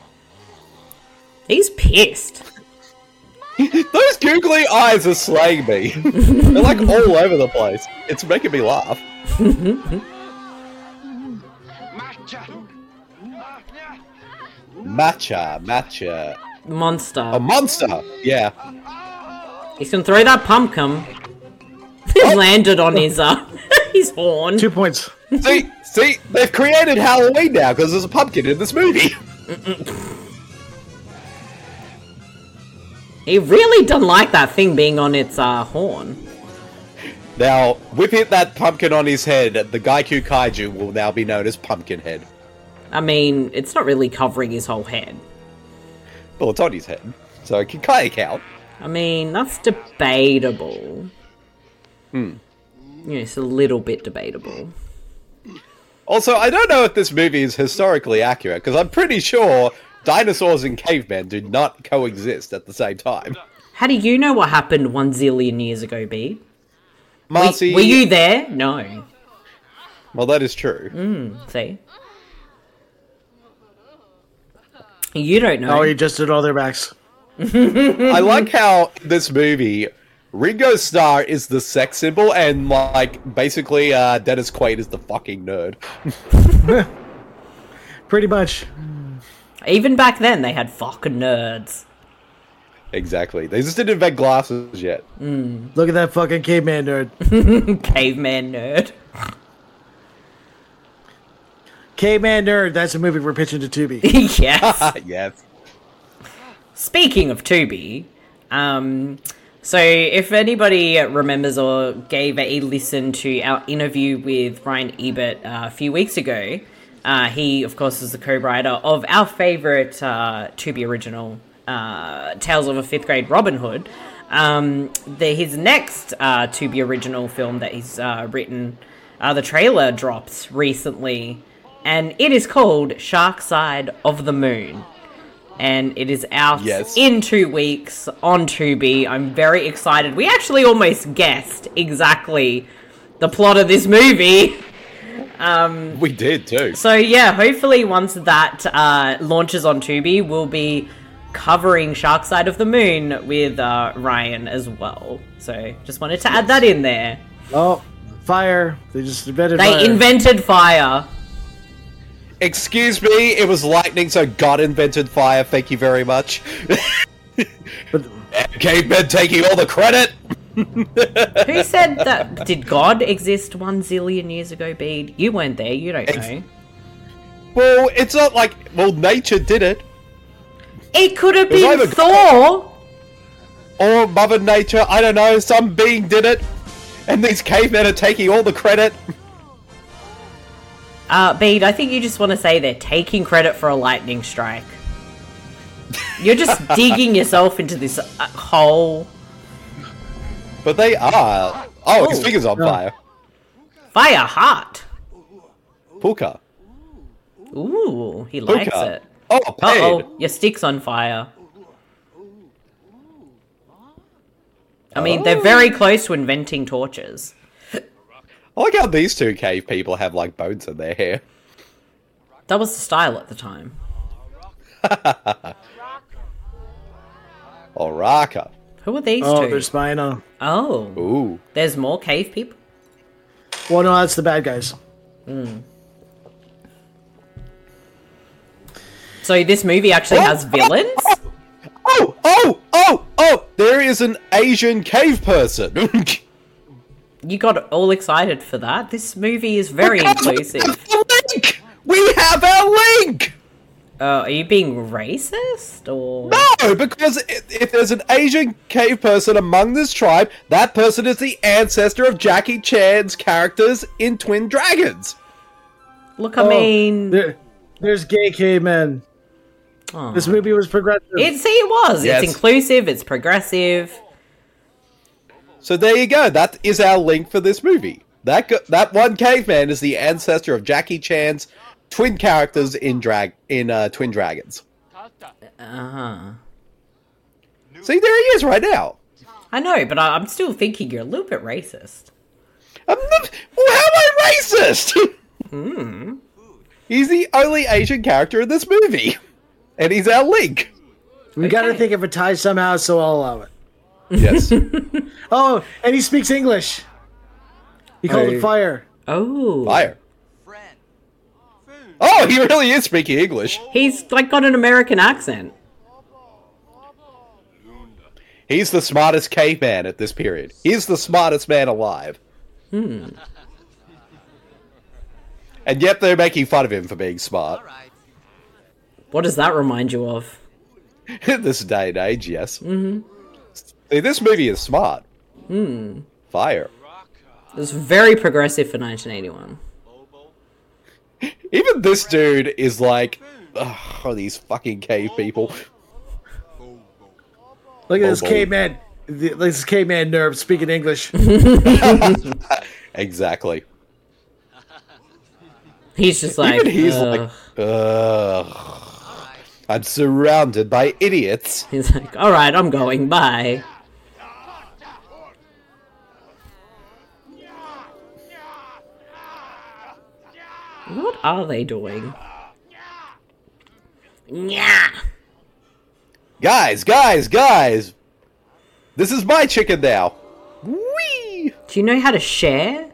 He's pissed. Those googly eyes are slaying me. They're like all over the place. It's making me laugh. Matcha, matcha. Monster. A monster! Yeah. He's gonna throw that pumpkin. He's landed on his, uh, his horn. Two points. See, see, they've created Halloween now because there's a pumpkin in this movie. He really doesn't like that thing being on its, uh, horn. Now, with it, that pumpkin on his head, the Gaiku Kaiju will now be known as Pumpkinhead. I mean, it's not really covering his whole head. Well, it's on his head, so it can kind of count. I mean, that's debatable. Hmm. Yeah, it's a little bit debatable. Also, I don't know if this movie is historically accurate, because I'm pretty sure dinosaurs and cavemen do not coexist at the same time. How do you know what happened one zillion years ago, Bede? Marcy... Were, were you there? No. Well, that is true. Mm, see? You don't know. Oh, he just did all their backs. I like how in this movie, Ringo Starr is the sex symbol, and, like, basically, uh, Dennis Quaid is the fucking nerd. Pretty much. Even back then, they had fucking nerds. Exactly. They just didn't invent glasses yet. Mm. Look at that fucking caveman nerd. Caveman nerd. Caveman nerd. That's a movie we're pitching to Tubi. Yes. Yes. Speaking of Tubi, um, so if anybody remembers or gave a listen to our interview with Ryan Ebert uh, a few weeks ago, uh, he, of course, is the co-writer of our favourite uh, Tubi original, uh, Tales of a Fifth Grade Robin Hood. Um, the, his next uh, Tubi original film that he's uh, written, uh, the trailer dropped recently, and it is called Shark Side of the Moon. And it is out Yes. in two weeks on Tubi. I'm very excited. We actually almost guessed exactly the plot of this movie. Um, we did too. So yeah, hopefully once that uh, launches on Tubi, we'll be covering Shark Side of the Moon with uh, Ryan as well. So just wanted to add that in there. Oh, fire. They just invented They fire. invented fire. Excuse me, it was lightning, so God invented fire. Thank you very much. But Cavemen taking all the credit. Who said that? Did God exist one zillion years ago, Bede? You weren't there. You don't Ex- know. Well, it's not like, well, nature did it. It could have was been either Thor. Or Mother Nature, I don't know, some being did it. And these cavemen are taking all the credit. Uh, Bede, I think you just want to say they're taking credit for a lightning strike. You're just digging yourself into this uh, hole. But they are. Oh, his Ooh. finger's on Oh. fire. Fire hot. Puka. Ooh, he likes Puka. it. Oh, Uh paid. oh, your stick's on fire. I mean, they're very close to inventing torches. I like how these two cave people have, like, bones in their hair. That was the style at the time. Oraka. Who are these Oh, two? they're spying on him. Oh, Ooh. there's more cave people? Well, no, that's the bad guys. So this movie actually has villains? Oh, oh, oh, oh! There is an Asian cave person. You got all excited for that? This movie is very inclusive. Link! We have our link! Uh, are you being racist, or...? No, because if, if there's an Asian cave person among this tribe, that person is the ancestor of Jackie Chan's characters in Twin Dragons. Look, I Oh, mean... there, there's gay cavemen. Aw. This movie was progressive. It, see, it was. Yes. It's inclusive, it's progressive. So there you go. That is our link for this movie. That go- that one caveman is the ancestor of Jackie Chan's twin characters in drag in uh, Twin Dragons. Uh-huh. See, there he is right now. I know, but I, I'm still thinking you're a little bit racist. I'm not, well, how am I racist? Hmm. He's the only Asian character in this movie, and he's our link. We got to think of a tie somehow, so I'll allow it. Yes. Oh, and he speaks English. He called Hey. it fire. Oh. Fire. Oh, he really is speaking English. He's, like, got an American accent. He's the smartest caveman at this period. He's the smartest man alive. Hmm. And yet they're making fun of him for being smart. What does that remind you of? In this day and age, yes. Mm-hmm. See, this movie is smart. Hmm. Fire. It was very progressive for nineteen eighty-one. Even this dude is like, oh, these fucking cave people. Look at this Bobo. caveman. The- This caveman nerd speaking English. Exactly. He's just like, Even he's "Ugh." like, ugh. I'm surrounded by idiots. He's like, alright, I'm going, bye. What are they doing? Yeah. Guys, guys, guys! This is my chicken now. Whee! Do you know how to share?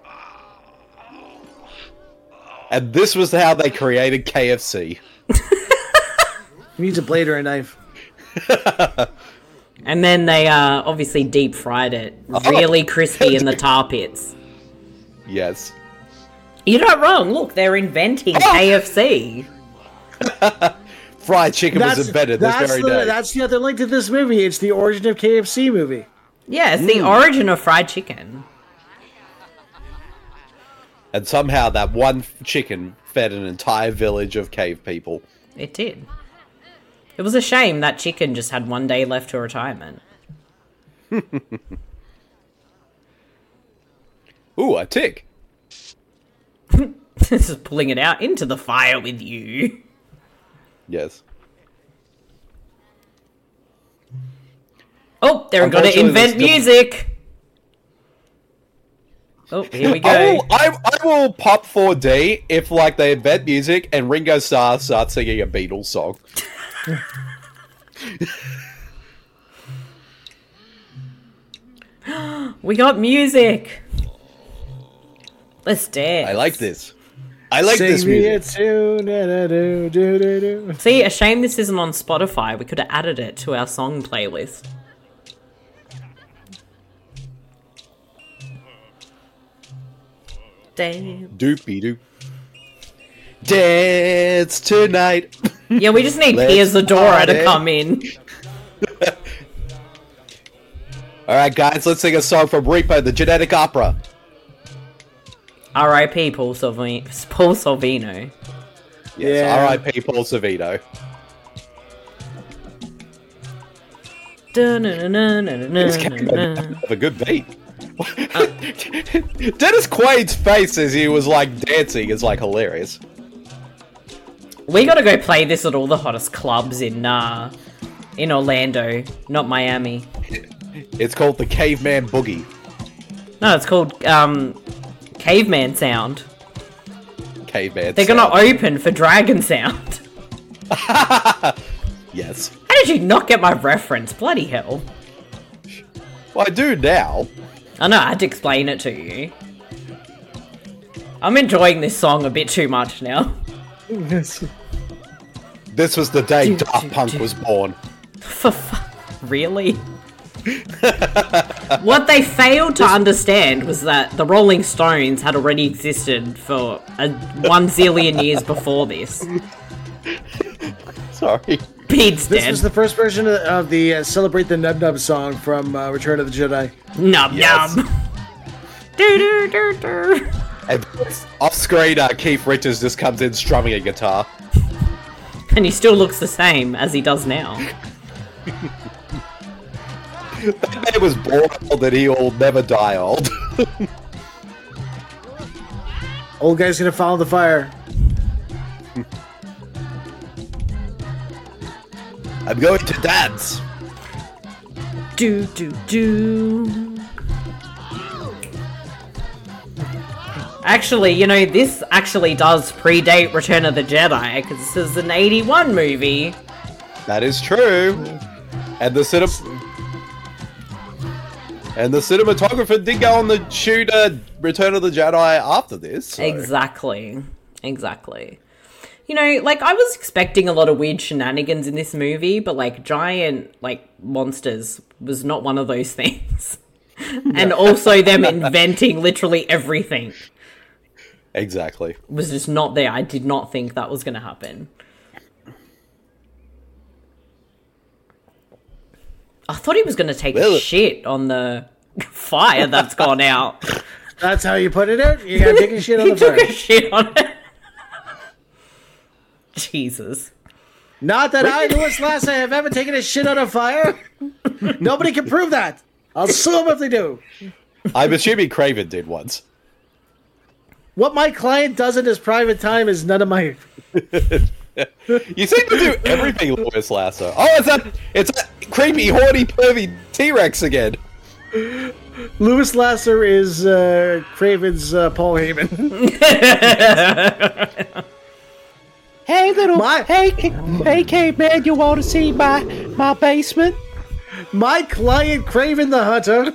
And this was how they created K F C. He needs a blade or a knife. And then they uh, obviously deep fried it, really crispy in the tar pits. Yes. You're not wrong. Look, they're inventing K F C. Fried chicken was invented this that's very the, day. That's the other link to this movie. It's the origin of K F C movie. Yeah, it's the Mm. origin of fried chicken. And somehow that one chicken fed an entire village of cave people. It did. It was a shame that chicken just had one day left to retirement. Ooh, a tick. Just pulling it out into the fire with you. Yes. Oh, they're going to Unfortunately, invent there's music. Oh, here we go. I will, I, I will pop four D if, like, they invent music and Ringo Starr starts singing a Beatles song. We got music. Let's dance. I like this. I like Sing this me music. a tune, da-da-do, do-do-do. See, a shame this isn't on Spotify. We could have added it to our song playlist. Damn. Doopy doop. Dance tonight. Yeah, we just need Let's Piers Adora to party. come in. All right, guys, let's sing a song from Repo, the Genetic Opera. R I P Paul Sorvino. Paul Sorvino. Yes, Yeah. R I P Paul Savino. This came Dun-dun-dun-dun-dun-dun. of a good beat. Dennis Quaid's face as he was like dancing is like hilarious. We gotta go play this at all the hottest clubs in uh in Orlando, not Miami. It's called the Caveman Boogie. No, it's called um Caveman Sound. caveman. They're gonna open for Dragon Sound. Yes. How did you not get my reference? Bloody hell. Well, I do now. I know, I had to explain it to you. I'm enjoying this song a bit too much now. This was the day Do, Daft do, Punk do. was born. For fu- Really? What they failed to understand was that the Rolling Stones had already existed for a one zillion years before this. Sorry. Bede's This dead. was the first version of, of the uh, Celebrate the Nub Nub song from uh, Return of the Jedi. Nub Yes. nub. Do do do do. And off screen, uh, Keith Richards just comes in strumming a guitar. And he still looks the same as he does now. That man was born old and he'll never die old. Old guy's gonna follow the fire. I'm going to dance. Do do do. Actually, you know, this actually does predate Return of the Jedi, because this is an eighty-one movie. That is true. And the cinem- And the cinematographer did go on the shoot uh, Return of the Jedi after this. So. Exactly. Exactly. You know, like, I was expecting a lot of weird shenanigans in this movie, but, like, giant, like, monsters was not one of those things. And also them inventing literally everything Exactly. was just not there. I did not think that was going to happen. I thought he was going to take Well- a shit on the fire that's gone out. That's how you put it out? You gotta take a shit on He the took fire. a shit on it. Jesus. Not that I, Louis Lasser, have ever taken a shit on a fire. Nobody can prove that. I'll sue them if they do. I'm assuming Craven did once. What my client does in his private time is none of my... You seem to do everything, Louis Lasser. Oh, it's that, it's that creepy, horny, pervy T-Rex again. Louis Lasser is uh, Craven's uh, Paul Heyman. Hey, little, My- hey, ca- hey, caveman, you want to see my my basement? My client, Craven the Hunter.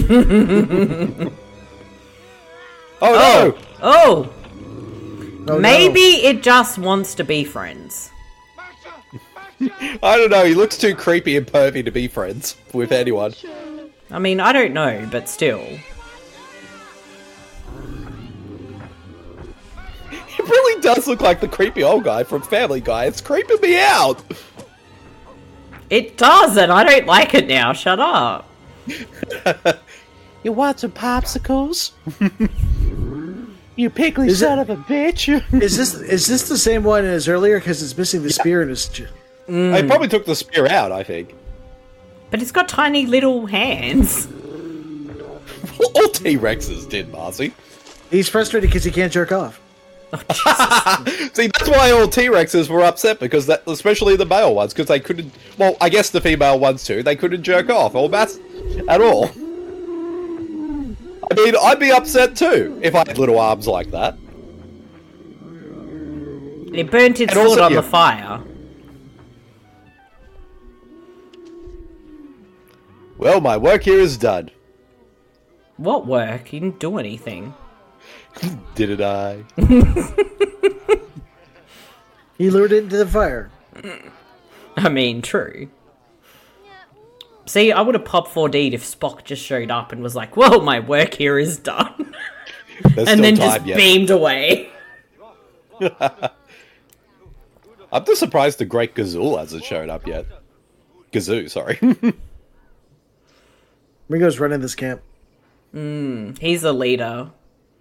Oh, no! Oh, Oh, maybe it just wants to be friends. I don't know, he looks too creepy and pervy to be friends with anyone. I mean, I don't know, but still. He really does look like the creepy old guy from Family Guy. It's creeping me out. It does, and I don't like it now. Shut up. You want some popsicles? You pickly Is it- son of a bitch! Is this is this the same one as earlier? Because it's missing the spear in his... ch- I probably took the spear out, I think. But it's got tiny little hands. All T-Rexes did, Marcy. He's frustrated because he can't jerk off. See, that's why all T-Rexes were upset, because that, especially the male ones, because they couldn't, well, I guess the female ones too, they couldn't jerk off or mass at all. I mean, I'd be upset too, if I had little arms like that. It burnt its And also- foot on yeah. the fire. Well, my work here is done. What work? You didn't do anything. Didn't I? He lured it into the fire. I mean, true. See, I would have popped four D'd if Spock just showed up and was like, well, my work here is done. There's And still then time just yet. beamed away. I'm just surprised the Great Gazoo hasn't shown up yet. Gazoo, sorry. Ringo's running this camp. He's the leader.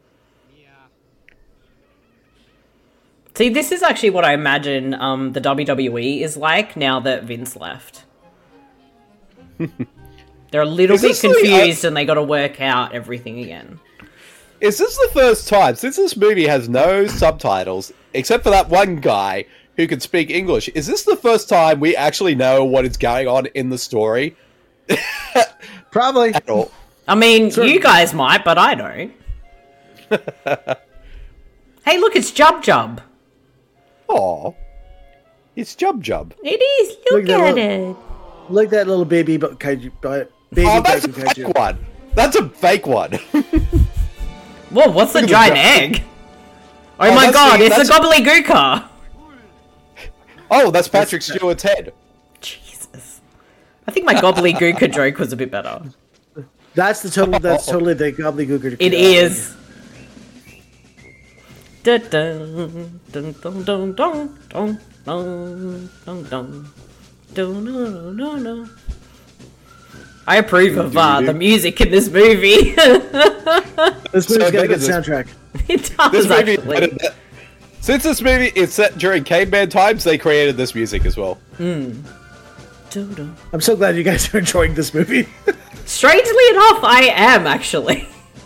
See, this is actually what I imagine um, the W W E is like now that Vince left. They're a little Is bit this the- confused and they got to work out everything again. Is this the first time, since this movie has no subtitles, except for that one guy who can speak English, is this the first time we actually know what is going on in the story Probably. at all? I mean, Sure. you guys might, but I don't. Hey, look, it's Jub Jub. Oh, it's Jub Jub. It is. Look, Look at at that it. Look at that little baby bu- kaiju. bu- Baby Oh, that's a kaiju fake kaiju. one. That's a fake one. Whoa, what's the Look at the giant jug. egg? Oh, Oh, my that's god, the- it's the that's- gobbledygooker. Oh, that's Patrick Stewart's head. Jesus. I think my gobbledygooker joke was a bit better. That's the total. That's totally the gobbledygooker. It is. Dun dun dun dun dun dun dun dun dun dun dun dun dun dun. I approve of uh, the music in this movie. This movie's So got a good good is this- soundtrack. It does This movie, actually. since this movie is set during caveman times, they created this music as well. Dun, dun. I'm so glad you guys are enjoying this movie. Strangely enough, I am actually.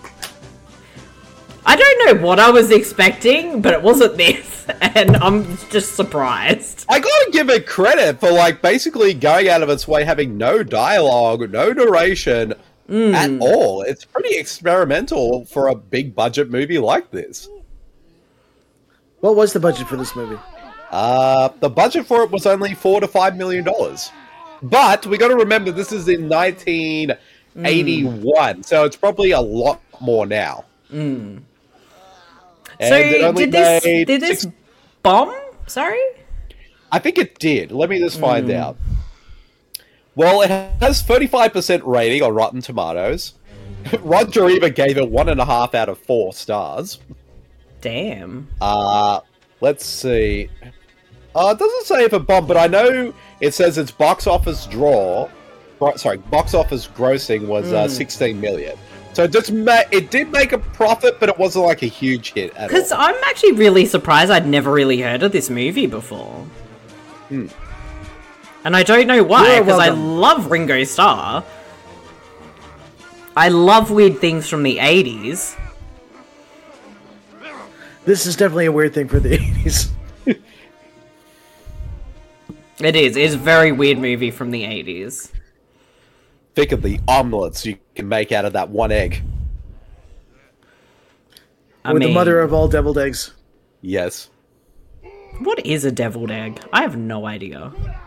I don't know what I was expecting, but it wasn't this, and I'm just surprised. I gotta give it credit for like basically going out of its way, having no dialogue, no narration at all. It's pretty experimental for a big budget movie like this. What was the budget for this movie? Uh, the budget for it was only four to five million dollars, but we got to remember this is in nineteen eighty-one, so it's probably a lot more now. And So it only did this made did this six- bomb? Sorry? I think it did. Let me just find out. Well, it has thirty-five percent rating on Rotten Tomatoes. Roger Ebert gave it one and a half out of four stars. Damn. Uh, let's see. Uh, it doesn't say if it bombed, but I know it says its box office draw. Right, sorry, box office grossing was uh, sixteen million. So it just ma- it did make a profit, but it wasn't like a huge hit at Because all. I'm actually really surprised I'd never really heard of this movie before. And I don't know why, You're because I welcome. love Ringo Starr. I love weird things from the eighties. This is definitely a weird thing for the eighties. It is. It's a very weird movie from the eighties. Think of the omelets you can make out of that one egg. I With mean, the mother of all deviled eggs. Yes. what is a deviled egg? I have no idea.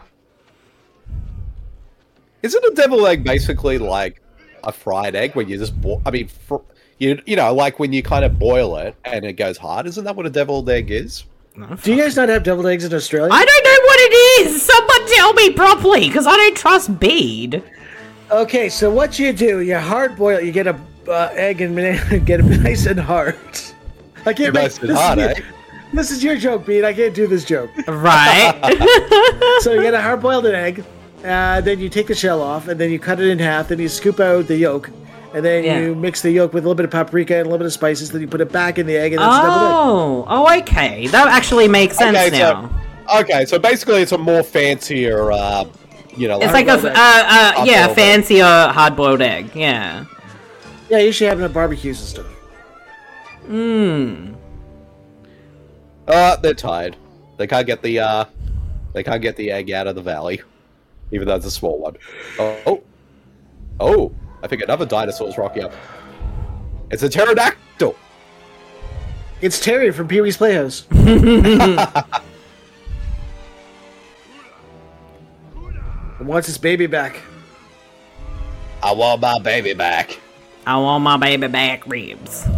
Isn't a deviled egg basically like a fried egg when you just bo- I mean, fr- you you know, like when you kind of boil it and it goes hard? Isn't that what a deviled egg is? Do you guys not have deviled eggs in Australia? I don't know what it is! Someone tell me properly, because I don't trust Bede. Okay, so what you do, you hard boil, you get a uh, egg and banana, get it nice and hard. I can't Nice make and this. hard, is eh? your, this is your joke, Pete. I can't do this joke. Right? So you get a hard boiled egg, uh, then you take the shell off, and then you cut it in half, then you scoop out the yolk, and then Yeah. you mix the yolk with a little bit of paprika and a little bit of spices, then you put it back in the egg, and that's a deviled egg. Oh, oh, okay. That actually makes sense Okay, now. so okay, so basically it's a more fancier, uh, you know, It's like, like a, uh, Hard-boiled egg. uh, yeah, Hard-boiled egg. fancier hard-boiled egg. Yeah. Yeah, you should have them at barbecues and stuff. uh, they're tired. They can't get the uh, they can't get the egg out of the valley, even though it's a small one. Oh, oh, oh! I think another dinosaur's rocking up. It's a pterodactyl. It's Terry from Pee Wee's Playhouse. It wants its baby back. I want my baby back. I want my baby back ribs.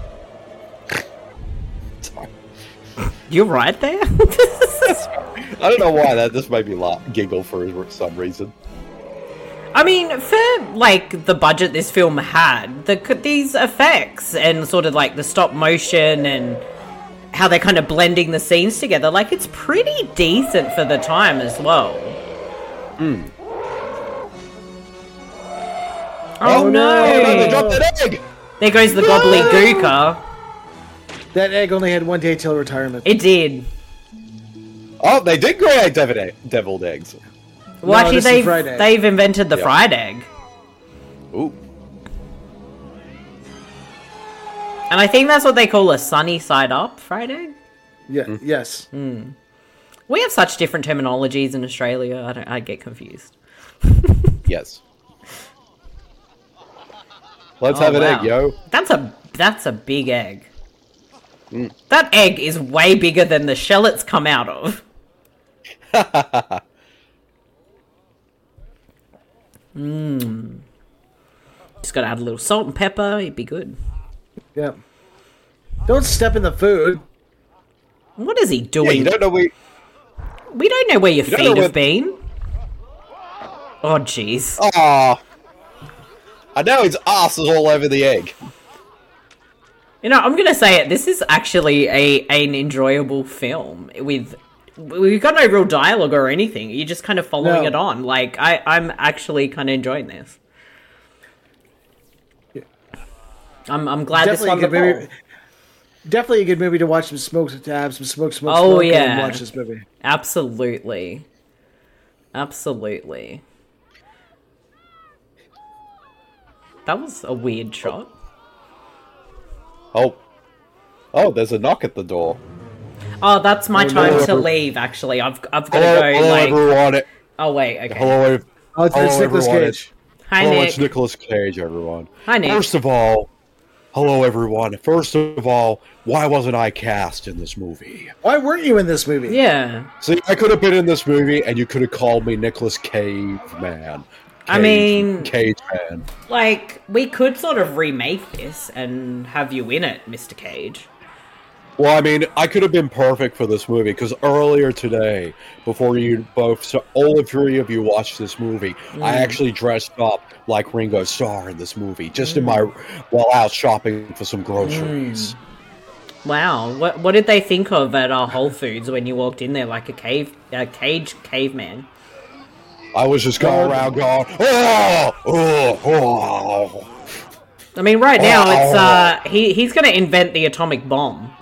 Sorry. You're right there? I don't know why that just made me laugh, giggle for some reason. I mean, for, like, the budget this film had, the these effects and sort of, like, the stop motion and how they're kind of blending the scenes together, like, it's pretty decent for the time as well. Mm. Oh, Oh, no! Oh no, they dropped that egg! There goes the gobbledygooker. That egg only had one day till retirement. It did. Oh, they did create deviled, egg- deviled eggs. Well, No, actually, this is they've, fried egg. they've invented the Yeah. fried egg. Ooh. And I think that's what they call a sunny side up fried egg. Yeah. Yes. We have such different terminologies in Australia. I don't. I get confused. Yes. Let's Oh, have an wow. egg, yo. That's a that's a big egg. Mm. That egg is way bigger than the shell it's come out of. Mmm. Just gotta add a little salt and pepper, it'd be good. Yeah. Don't step in the food. What is he Yeah, doing? you don't know where. We don't know where your You don't feet know have where- been. Oh, jeez. Aw. I know his ass is all over the egg. You know, I'm gonna say it. This is actually a an enjoyable film with. We've got no real dialogue or anything. You're just kind of following No. it on. Like I, I'm actually kind of enjoying this. I'm, I'm glad this Definitely a won the good movie. poll. Definitely a good movie to watch some smoke, to have some smoke, smoke, Oh, smoke, yeah. and watch this movie. Absolutely, absolutely. That was a weird shot. Oh. Oh, there's a knock at the door. Oh, that's my Oh, time no. to leave. Actually, I've I've got to Hello, go. hello like, everyone. oh wait, okay. Hello, ev- Oh, it's, hello it's Nicolas everyone. Cage. Hi, hello, Nick. it's Nicolas Cage, everyone. Hi, Nick. First of all, hello, everyone. First of all, why wasn't I cast in this movie? Why weren't you in this movie? Yeah. See, I could have been in this movie, and you could have called me Nicolas Cage Man. I mean- Cage Man. Like, we could sort of remake this and have you in it, Mister Cage. Well, I mean, I could have been perfect for this movie because earlier today, before you both, so all the three of you watched this movie, I actually dressed up like Ringo Starr in this movie, just in my while out shopping for some groceries. Wow. What what did they think of at our Whole Foods when you walked in there like a cave, a cage caveman? I was just going around going, oh, oh, oh. I mean, right now it's uh he he's gonna invent the atomic bomb.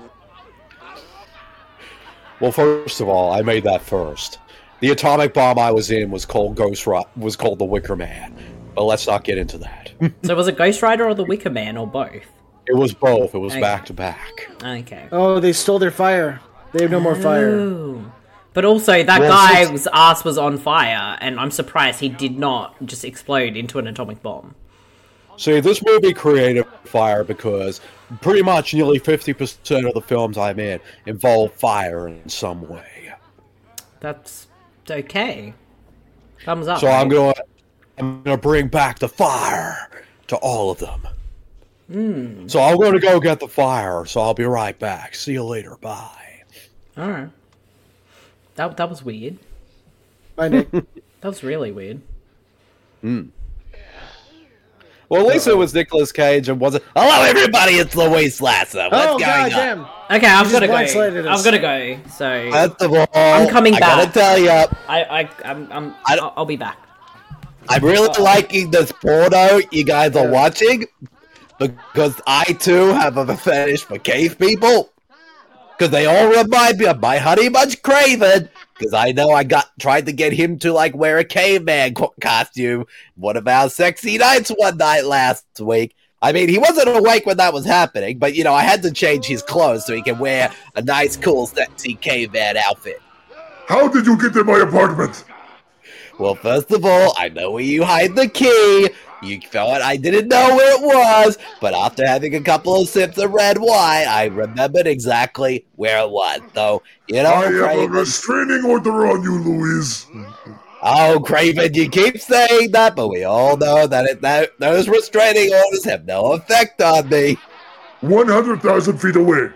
Well, first of all, I made that first. The atomic bomb I was in was called Ghost Ri- was called the Wicker Man, but let's not get into that. So was it Ghost Rider or the Wicker Man or both? It was both. It was Okay. back to back. Okay. Oh, they stole their fire. They have no more fire. Ooh. But also, that Well, guy's since- ass was on fire, and I'm surprised he did not just explode into an atomic bomb. See, this movie created fire because pretty much nearly fifty percent of the films I'm in involve fire in some way. That's okay. Thumbs up. So I'm mate. going to I'm going to bring back the fire to all of them. Hmm. So I'm going to go get the fire, so I'll be right back. See you later. Bye. Alright. That, that was weird. Bye, Nick. That was really weird. Well, at least it was Nicolas Cage and wasn't. Hello, everybody. It's Luis Lasser. What's oh, going God on? damn. Okay, I've just got to go. blindsided us. I've got to go. So First of all, I'm coming I back. gotta tell you, I, I, I'm, I'm, I don't- I'll, I'll be back. I'm really liking this porno you guys are watching because I too have a fetish for cave people. Because they all remind me of my Honey Bunch Craven. Because I know I got tried to get him to like wear a caveman co- costume one of our sexy nights one night last week. I mean, he wasn't awake when that was happening, but you know, I had to change his clothes so he can wear a nice, cool, sexy caveman outfit. How did you get in my apartment? Well, first of all, I know where you hide the key. You thought I didn't know where it was, but after having a couple of sips of red wine, I remembered exactly where it was. So, you know, I have a Craven, restraining order on you, Louise. oh, Craven, you keep saying that, but we all know that, it, that those restraining orders have no effect on me. one hundred thousand feet away.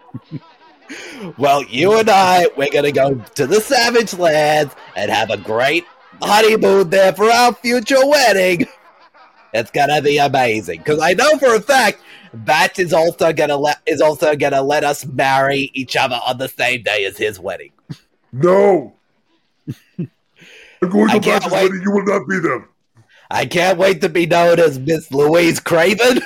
Well, you and I, we're going to go to the Savage Lands and have a great honeymoon there for our future wedding. It's gonna be amazing because I know for a fact Batch is also gonna let is also gonna let us marry each other on the same day as his wedding. No. I'm going I to can't Batch's wait. wedding. You will not be there. I can't wait to be known as Miss Louise Craven.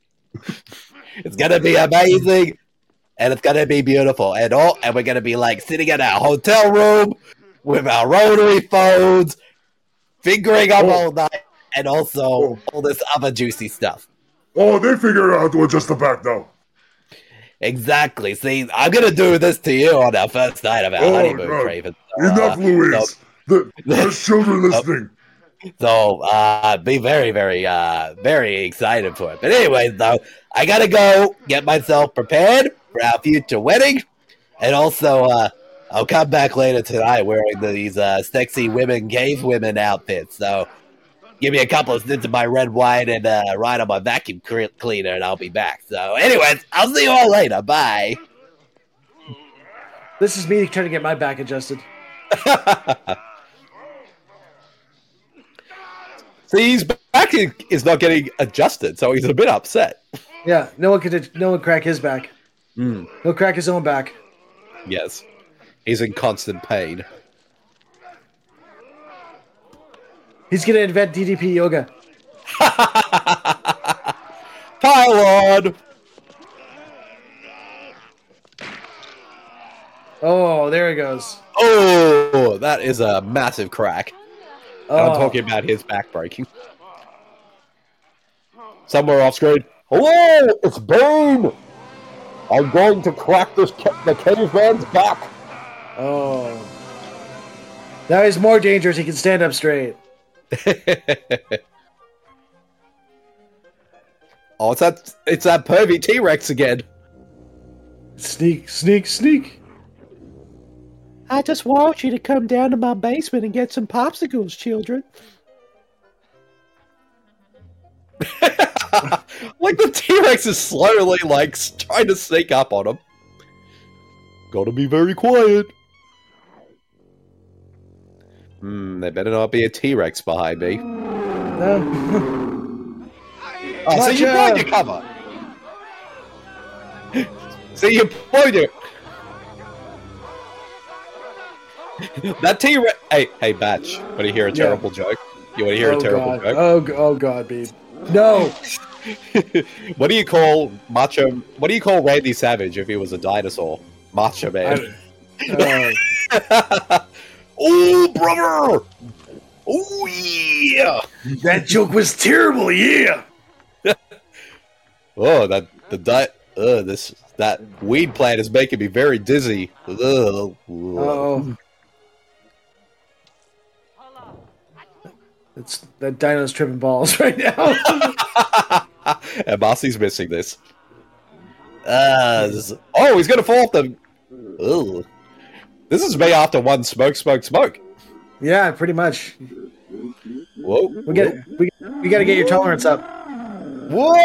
It's gonna be amazing, and it's gonna be beautiful, and all, and we're gonna be like sitting in our hotel room with our rotary phones, fingering up Oh. all night, and also Oh. all this other juicy stuff. Oh, they figured out how to adjust the back now. Exactly. See, I'm gonna do this to you on our first night of our Oh, honeymoon, no. Craven. So, Enough, uh, Louise. so- The, there's children listening. So, uh, be very, very, uh, very excited for it. But anyways, though, I gotta go get myself prepared for our future wedding. And also, uh, I'll come back later tonight wearing these, uh, sexy women, cave women outfits. So, give me a couple of snips of my red wine and, uh, ride on my vacuum cleaner and I'll be back. So, anyways, I'll see you all later. Bye. This is me trying to get my back adjusted. See, his back is not getting adjusted, so he's a bit upset. Yeah, no one could no one crack his back. Mm. He'll crack his own back. Yes. He's in constant pain. He's gonna invent D D P yoga. Pylon! Oh, there he goes. Oh, that is a massive crack. Oh. I'm talking about his back breaking. Somewhere off screen. Hello, it's Bane. I'm going to crack this ca- the caveman's back. Oh. Now he's more dangerous. He can stand up straight. Oh, it's that it's that pervy T-Rex again. Sneak, sneak, sneak. I just want you to come down to my basement and get some popsicles, children. Like the T-Rex is slowly like trying to sneak up on him. Gotta be very quiet. Hmm, there better not be a T-Rex behind me. No. Oh, so you blow your cover. So you blow your... That T-Rex... Hey, hey, Batch. Want to hear a terrible yeah. joke? You want to hear oh a terrible God. joke? Oh, oh God, babe. No! What do you call Macho... What do you call Randy Savage if he was a dinosaur? Macho Man. I, uh, oh, brother! Oh, yeah! That joke was terrible, yeah! Oh, that... The di- uh, this... That weed plant is making me very dizzy. Ugh. Oh. It's that dino's tripping balls right now. And Marcy's missing this. Uh, this is- oh, he's gonna fall off the. Ugh. This is me after one smoke, smoke, smoke. Yeah, pretty much. Whoa! We get we we got to get your tolerance up. Whoa!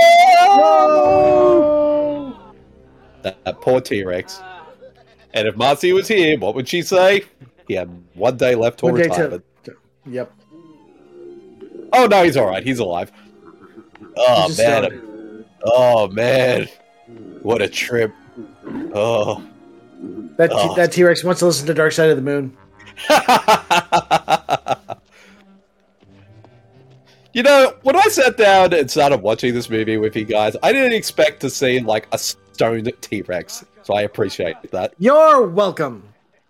Whoa! That, that poor T-Rex. And if Marcy was here, what would she say? He had one day left till retirement. To, yep. Oh no, he's all right. He's alive. Oh he's man. started. Oh man. What a trip. Oh. That oh. that T-Rex wants to listen to Dark Side of the Moon. You know, when I sat down and started watching this movie with you guys, I didn't expect to see like a stoned T-Rex. So I appreciate that. You're welcome.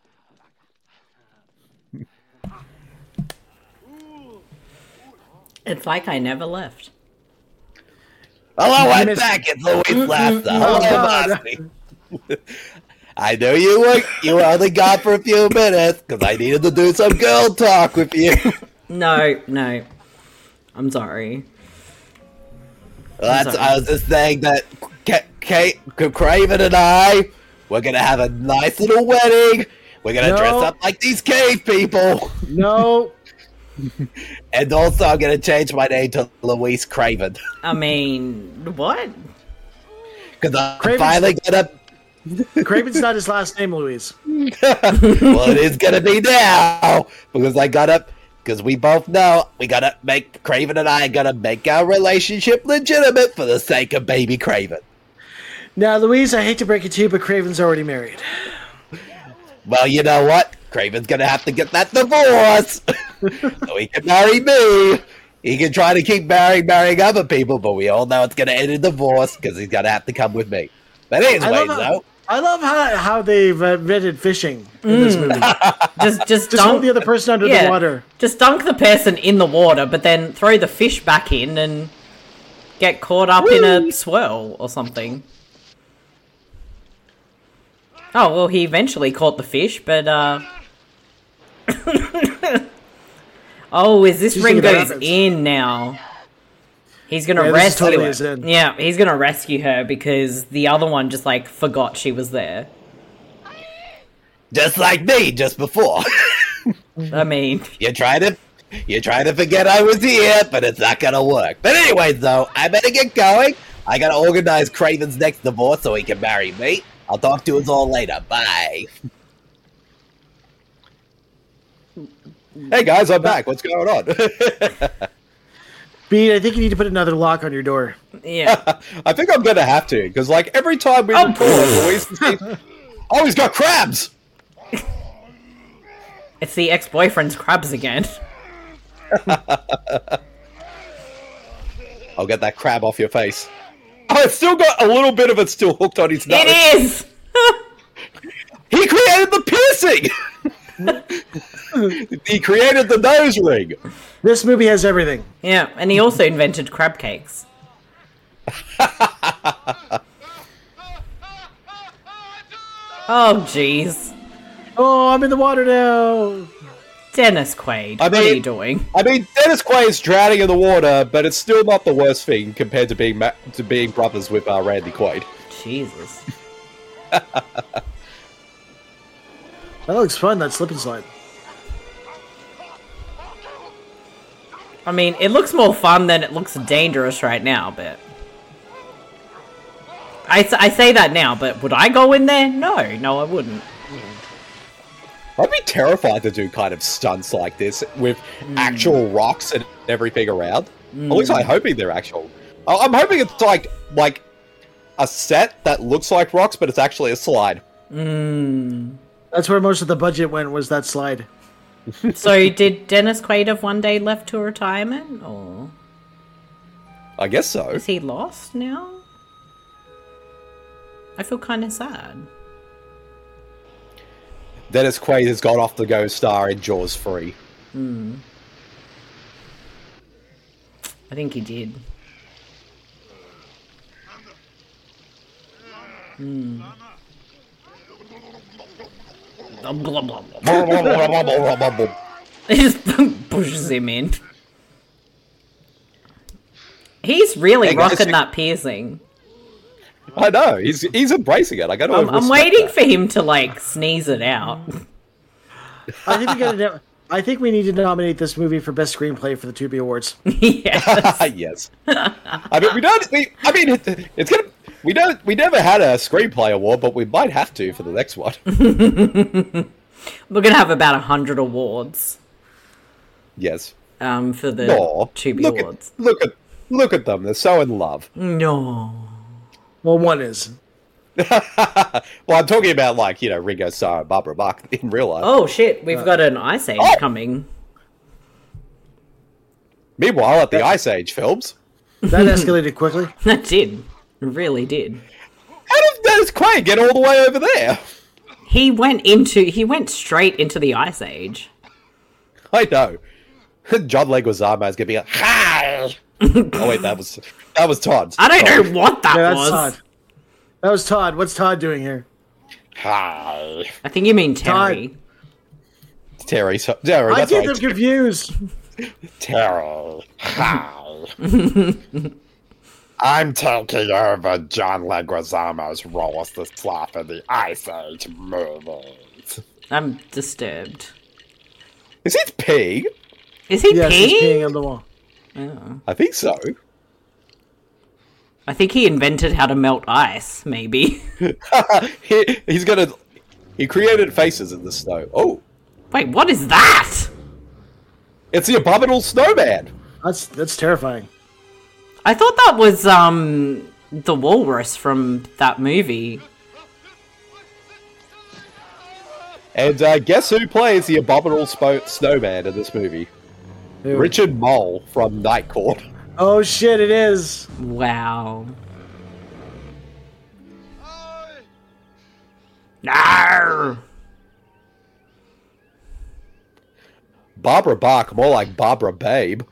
It's like I never left. Hello, I'm back. It's Louis Blaster. Hello, Marcy. I know you were you were only gone for a few minutes because I needed to do some girl talk with you. No, no. I'm sorry. Well, I'm that's, sorry. I was just saying that Kate, Kate, Craven and I, we're going to have a nice little wedding. We're going to No. dress up like these cave people. No. And also, I'm going to change my name to Louise Craven. I mean, what? Because I Craven's- finally got up. Craven's not his last name, Louise. Well, it is going to be now. Because I got up. Because we both know we got to make, Craven and I got to make our relationship legitimate for the sake of baby Craven. Now, Louise, I hate to break it to you, but Craven's already married. Well, you know what? Craven's gonna have to get that divorce so he can marry me. He can try to keep marrying, marrying other people, but we all know it's gonna end in divorce because he's gonna have to come with me. But anyways, I love how, though, I love how, how they've uh, invented fishing in this movie. Just, just, Just dunk hold the other person under yeah, the water. Just dunk the person in the water, but then throw the fish back in and get caught up in a swirl or something. Oh, well, he eventually caught the fish, but, uh... Oh, is this She's thinking Ringo's about it. in now? He's gonna Yeah, this is rescue totally her. his in. Yeah, he's gonna rescue her because the other one just like forgot she was there. Just like me, just before. I mean, You try to, you try to forget I was here, but it's not gonna work. But anyways, though, I better get going. I gotta organize Craven's next divorce so he can marry me. I'll talk to us all later. Bye. Hey guys, I'm back. What's going on? Beat, I think you need to put another lock on your door. yeah. I think I'm gonna have to because, like, every time we Oh. record, it always seems- oh, he's got crabs. It's the ex-boyfriend's crabs again. I'll get that crab off your face. Oh, it's still got a little bit of it still hooked on his nose. It is! He created the piercing! He created the nose ring! This movie has everything. Yeah, and he also invented crab cakes. Oh, jeez. Oh, I'm in the water now. Dennis Quaid, I what are mean- you doing? I mean, Dennis Quaid is drowning in the water, but it's still not the worst thing compared to being ma- to being brothers with uh, Randy Quaid. Jesus. That looks fun, that slip and slide. I mean, it looks more fun than it looks dangerous right now, but... I, s- I say that now, but would I go in there? No, no I wouldn't. I'd be terrified to do kind of stunts like this with actual rocks and everything around. At least I'm hoping they're actual. I- I'm hoping it's like like a set that looks like rocks, but it's actually a slide. Mm. That's where most of the budget went, was that slide. So, did Dennis Quaid have one day left to retirement, or I guess so. is he lost now? I feel kind of sad. Dennis Quaid has gone off to go star in Jaws three. I think he did. Hmm. Blah, blah, blah, blah. He just pushes him in. He's really Hey, guys, rocking check- that piercing. I know he's he's embracing it. I gotta. I'm, I'm respect waiting that. for him to like sneeze it out. I think we gotta. I think we need to nominate this movie for best screenplay for the Tubi Awards. Yes. Yes. I mean, we don't. We, I mean, it, it's gonna. We don't. We never had a screenplay award, but we might have to for the next one. We're gonna have about a hundred awards Yes. um, for the No. Tubi Look Awards. at look at look at them. They're so in love. No. Well, one is. Well, I'm talking about like you know Ringo Starr and Barbara Bach in real life. Oh shit, we've got an Ice Age Oh! coming. Meanwhile, at the Ice Age films, That escalated quickly. That did. It really did. how did Dennis Quaid get all the way over there? He went into he went straight into the Ice Age. I know. John Leguizamo is gonna be like, hi. Oh wait, that was that was Todd's. I don't know what that Yeah, that's was. Todd. That was Todd. What's Todd doing here? Hi, I think you mean Terry. Terry. So, Terry, I that's get right. them confused. Terry. Hi. I'm taking over John Leguizamo's role as the Sloth in the Ice Age movies. I'm disturbed. Is it Pig? Is he Yes, he's peeing? peeing on the wall. I think so. I think he invented how to melt ice, maybe. he, he's gonna. He created faces in the snow. Oh, Wait, what is that? it's the abominable snowman. That's that's terrifying. I thought that was um the walrus from that movie. And uh, guess who plays the abominable spo- snowman in this movie? Who? Richard Mole from Night Court. Oh shit! It is. Wow. No. Barbara Bach, more like Barbara Babe.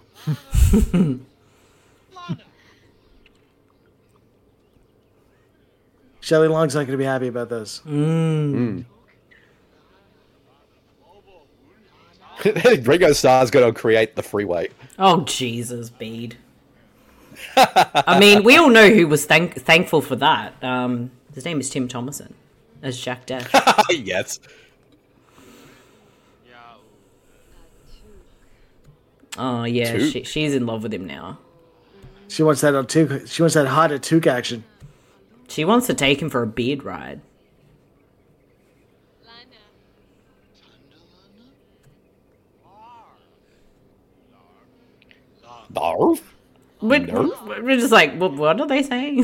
Shelley Long's not going to be happy about this. Ringo Starr's going to create the freeway. Oh, Jesus, Bede. I mean, we all know who was thank- thankful for that. Um, his name is Tim Thomerson as Jack Dash. Yes. Oh, yeah, Took. she, she's in love with him now. She wants that on two. She wants that hot at Took action. She wants to take him for a beard ride. Darv? We're, we're just like, what, what are they saying?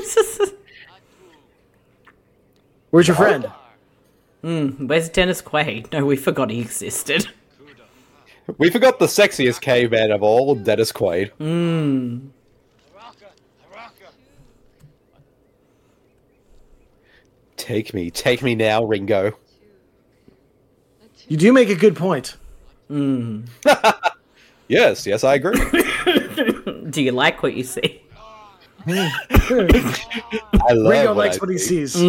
Where's your friend? Mm, where's Dennis Quaid? No, we forgot he existed. We forgot the sexiest caveman of all, Dennis Quaid. Mm. Take me, take me now, Ringo. You do make a good point. Mm. Yes, yes, I agree. Do you like what you see? I love Ringo what likes I what he see. sees.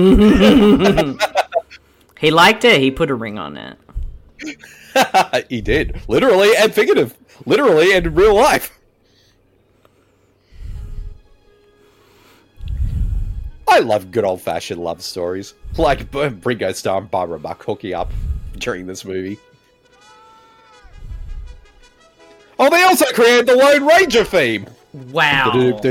He liked it. He put a ring on it. He did. Literally and figurative. Literally and in real life. I love good old-fashioned love stories. Like Ringo Starr and Barbara Buck hooking up during this movie. Oh, they also created the Lone Ranger theme! Wow.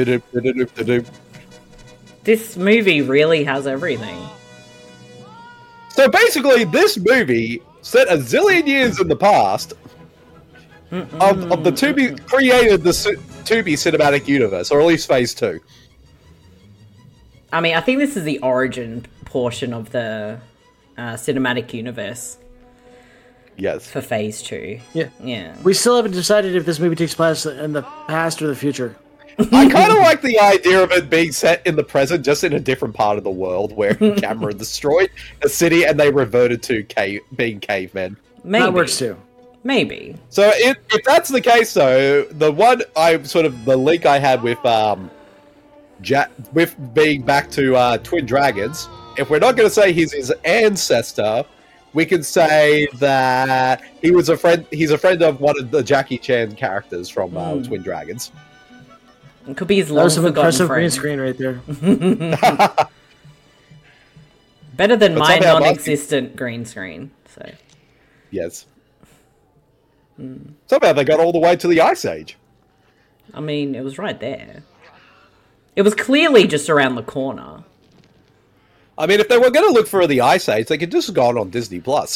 This movie really has everything. So basically, this movie, set a zillion years in the past, of, of the Tubi created the Su- Tubi cinematic universe, or at least Phase Two. I mean, I think this is the origin portion of the uh, cinematic universe Yes. for Phase Two. Yeah. Yeah. We still haven't decided if this movie takes place in the past or the future. I kind of like the idea of it being set in the present, just in a different part of the world, where Cameron destroyed a city and they reverted to cave, being cavemen. Maybe. That works too. Maybe. So if, if that's the case, though, the one I sort of the link I had with um, ja- with being back to uh, Twin Dragons, if we're not going to say he's his ancestor, we can say that he was a friend. He's a friend of one of the Jackie Chan characters from uh, Mm. Twin Dragons. It could be his That long was some forgotten impressive green friend. screen right there. Better than But my somehow non-existent green screen. So Yes. Somehow they got all the way to the Ice Age. I mean, it was right there. It was clearly just around the corner. I mean, if they were going to look for the Ice Age, they could just have gone on Disney Plus.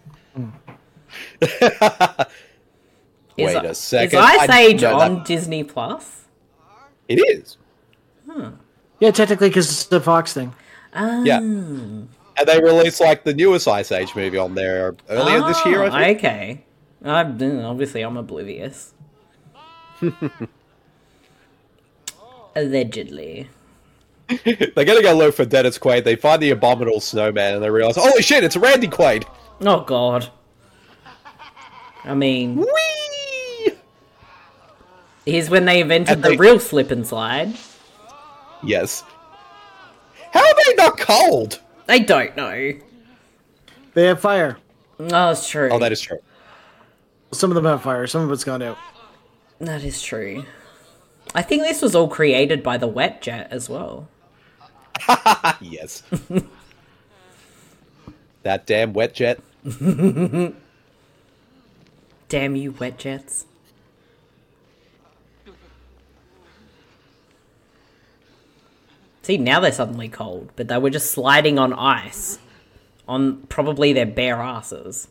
Is, Wait a second. Is Ice I- Age no, on that- Disney Plus? It is. Yeah, technically, because it's the Fox thing. Ah. Yeah. And they released like the newest Ice Age movie on there earlier this year, I Oh, think. okay. I'm, obviously, I'm oblivious. Allegedly. They're going to go look for Dennis Quaid. They find the abominable snowman and they realize, holy shit, it's Randy Quaid. Oh, God. I mean... Whee! Here's when they invented And the they- real slip and slide. Yes. How are they not cold? I don't know. They have fire. Oh, it's true. Oh, that is true. Some of them have fire. Some of it's gone out. That is true. I think this was all created by the Wet Jet as well. Yes. That damn wet jet. Damn you, Wet Jets. See, now they're suddenly cold, but they were just sliding on ice. On probably their bare asses.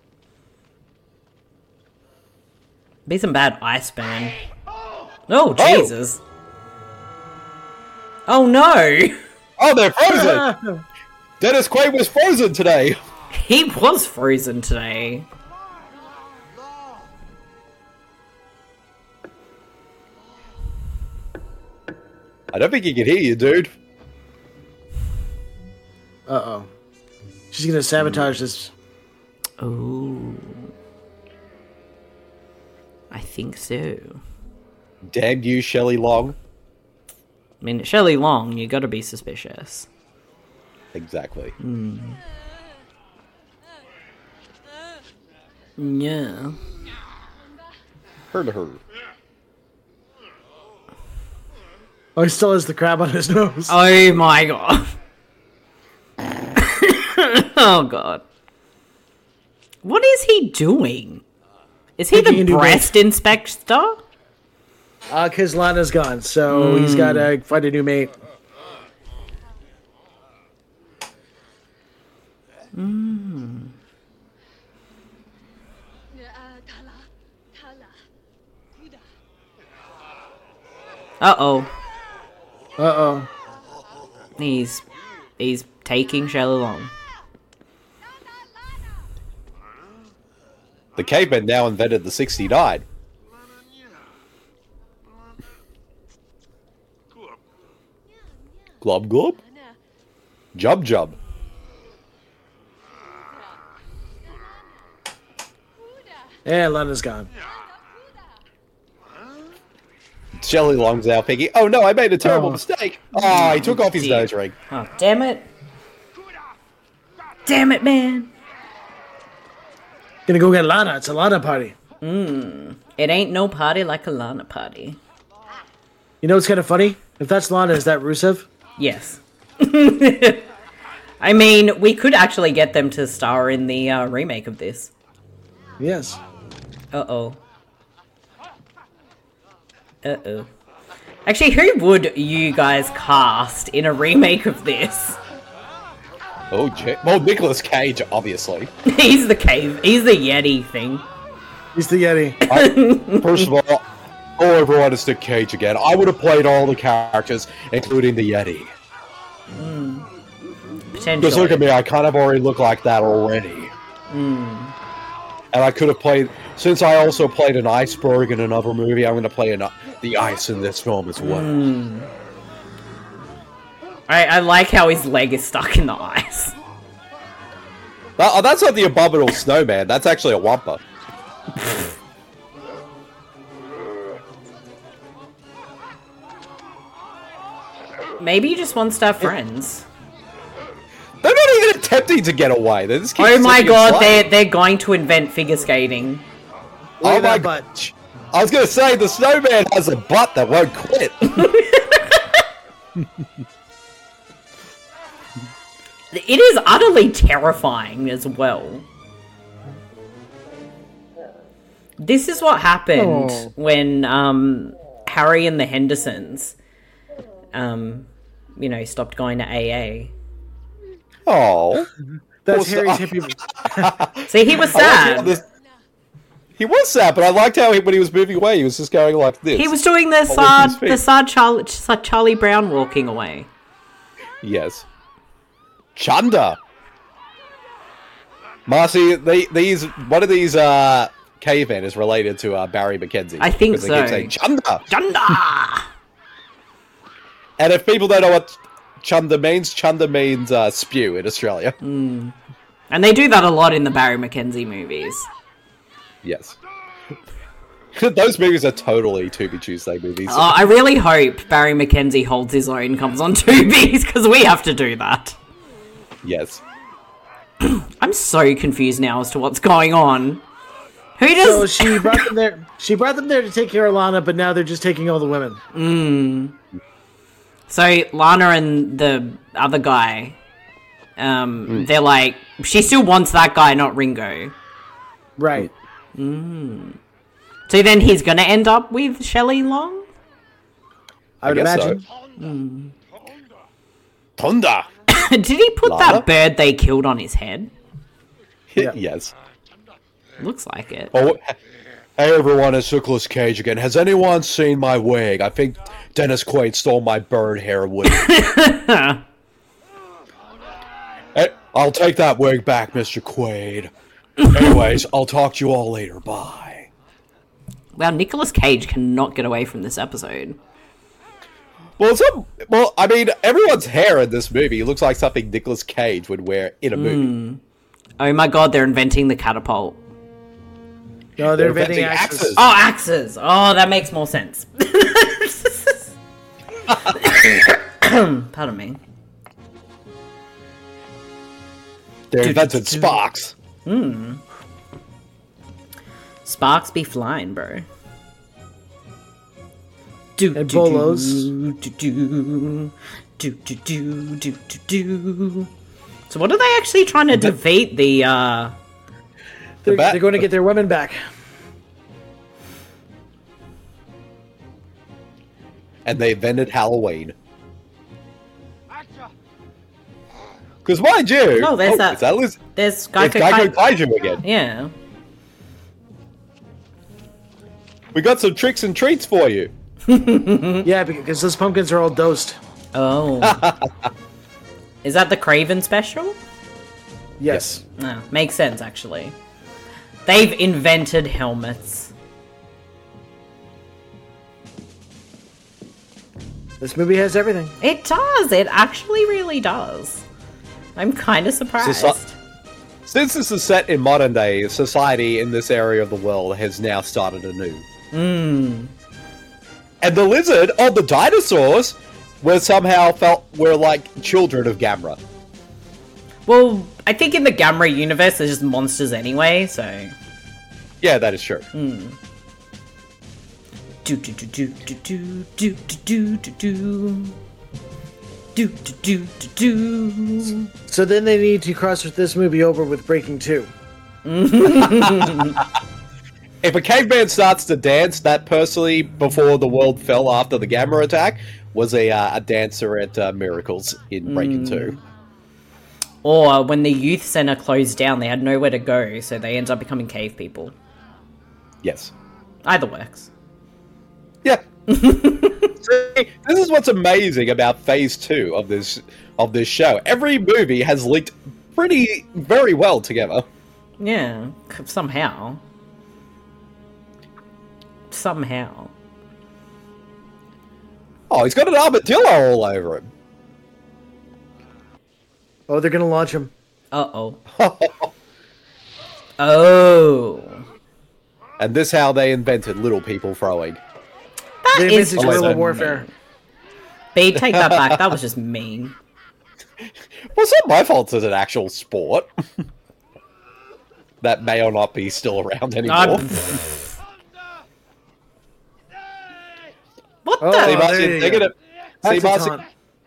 Be some bad ice burn. Oh, Jesus. Oh, no! Oh, they're frozen! Dennis Quaid was frozen today! He was frozen today. I don't think he can hear you, dude. Uh-oh. She's going to sabotage this. Oh. I think so. Damn you, Shelley Long. I mean, Shelley Long, you gotta be suspicious. Exactly. Yeah. Heard her. Oh, he still has the crab on his nose. Oh my god. Oh god. What is he doing? Is he Taking a the new breast inspector? Uh, cause Lana's gone, so he's got to find a new mate. Mm. Uh-oh. Uh-oh. He's he's taking Shelley Long. The caveman now invented the sixty-nine. Glub glub. Jub jub. And Lana's gone. Shelley Long's now picking. Oh no, I made a terrible Oh. mistake. Oh, he took off his Dear. nose ring. Oh, damn it. Damn it, man. Gonna go get Lana. It's a Lana party. It ain't no party like a Lana party. You know what's kind of funny? If that's Lana, is that Rusev? Yes. I mean, we could actually get them to star in the uh, remake of this. Yes. Uh-oh. Uh-oh. Actually, who would you guys cast in a remake of this? Oh, gee. Well, Nicolas Cage, obviously. He's the cave. He's the Yeti thing. He's the Yeti. I, first of all, all everyone is Nick Cage again. I would have played all the characters, including the Yeti. Potentially. Just look at me, I kind of already look like that already. Mm. And I could have played, since I also played an iceberg in another movie, I'm going to play an, the ice in this film as well. Mm. I, I like how his leg is stuck in the ice. That- oh, that's not the abominable snowman, that's actually a Wampa. Maybe he just wants to have friends. They're not even attempting to get away. They just keep Oh my slipping and god, sliding. they're, they're going to invent figure skating. Look Oh at my that god. butt. I was going to say, the snowman has a butt that won't quit. It is utterly terrifying as well. This is what happened Oh. when um, Harry and the Hendersons, um, you know, stopped going to A A. Oh. That's Well, Harry's so- hippie. See, he was I liked how sad. this- He was sad, but I liked how he, when he was moving away, he was just going like this. He was doing the with sad, his feet. the sad Charlie, sad Charlie Brown walking away. Yes. Chanda. Marcy, they, these one of these uh, cavemen is related to uh, Barry McKenzie. I think because they keep so. saying Chanda. Chanda! And if people don't know what Chanda means, Chanda means uh, spew in Australia. And they do that a lot in the Barry McKenzie movies. Yes. Those movies are totally Tubi Tuesday movies. Oh, I really hope Barry McKenzie holds his own, comes on Tubi's, because we have to do that. Yes. I'm so confused now as to what's going on. Who So does... she brought them there. She brought them there to take care of Lana, but now they're just taking all the women. Mm. So Lana and the other guy, um, they're like, she still wants that guy, not Ringo. Right. So then he's gonna end up with Shelley Long? I would guess so. imagine. Tonda. Did he put Lana? that bird they killed on his head? Yeah. Yes. Looks like it. Oh, hey everyone, it's Nicolas Cage again. Has anyone seen my wig? I think Dennis Quaid stole my bird hair wig. Hey, I'll take that wig back, Mister Quaid. Anyways, I'll talk to you all later. Bye. Wow, Nicolas Cage cannot get away from this episode. Well, some, well, I mean, everyone's hair in this movie looks like something Nicolas Cage would wear in a movie. Oh my god, they're inventing the catapult. No, they're They're inventing inventing axes. axes. Oh, axes! Oh, that makes more sense. Pardon me. They invented Sparks. Sparks be flying, bro. Do, And do, bolos. Do, do, do, do, do, do, do, do, do. So what are they actually trying to defeat the, uh... They're, bat- they're going to get their women back. And they invented Halloween. Because mind you, Oh, there's that- is that Liz? There's It's Geico Geico Kai- Kaiju again. Yeah. We got some tricks and treats for you. Yeah, because those pumpkins are all dosed. Oh. Is that the Craven special? Yes. No, makes sense, actually. They've invented helmets. This movie has everything. It does. It actually really does. I'm kind of surprised. So- Since this is set in modern day, society in this area of the world has now started anew. Mm. And the lizard, or the dinosaurs, were somehow felt were like children of Gamera. Well, I think in the Gamera universe, there's just monsters anyway, so... Yeah, that is true. Mm. Do do do do do do do do do do do do do do do. So then they need to cross this movie over with Breaking two. If a caveman starts to dance, that personally, before the world fell after the Gamera attack, was a, uh, a dancer at uh, Miracles in Breaking two. Or when the youth center closed down, they had nowhere to go, so they ended up becoming cave people. Yes. Either works. Yeah. See, this is what's amazing about Phase Two of this of this show. Every movie has linked pretty very well together. Yeah, c- somehow. Somehow. Oh, he's got an armadillo all over him. Oh, they're gonna launch him. Uh-oh. Oh. And this how they invented little people throwing. That They is invented just guerrilla mean. warfare. B, take that back. That was just mean. Well, it's not my fault it's an actual sport. That may or not be still around anymore. Uh, what Oh, the? See, there Marcy, you they're go. gonna... See, That's a Marcy, taunt.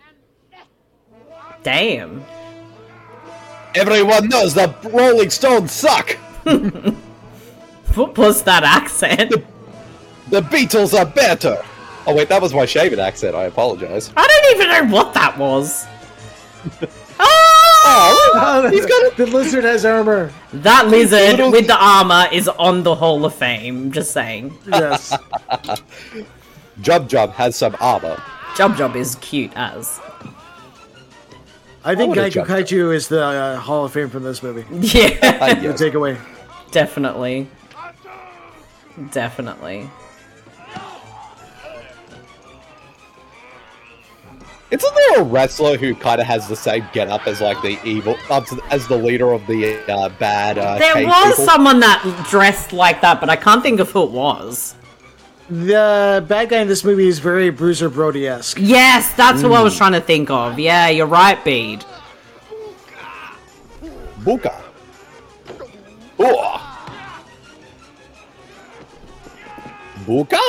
Damn. everyone knows the Rolling Stones suck! What was that accent? The Beatles are better! Oh wait, that was my shaven accent, I apologize. I don't even know what that was. Oh! Oh, He's got the lizard has armor. That lizard little- with the armor is on the Hall of Fame. Just saying. Yes. Jub Jub has some armor. Jub Jub is cute as. I think would've Geico jumped. Kaiju is the uh, Hall of Fame from this movie. Yeah, I The guess. takeaway. definitely. Definitely. Isn't there a wrestler who kind of has the same get-up as like the evil, uh, as the leader of the uh, bad uh, There cave was people? someone that dressed like that, but I can't think of who it was. The bad guy in this movie is very Bruiser Brody-esque. Yes, that's who I was trying to think of. Yeah, you're right, Bede. Buka. Oh. Buka?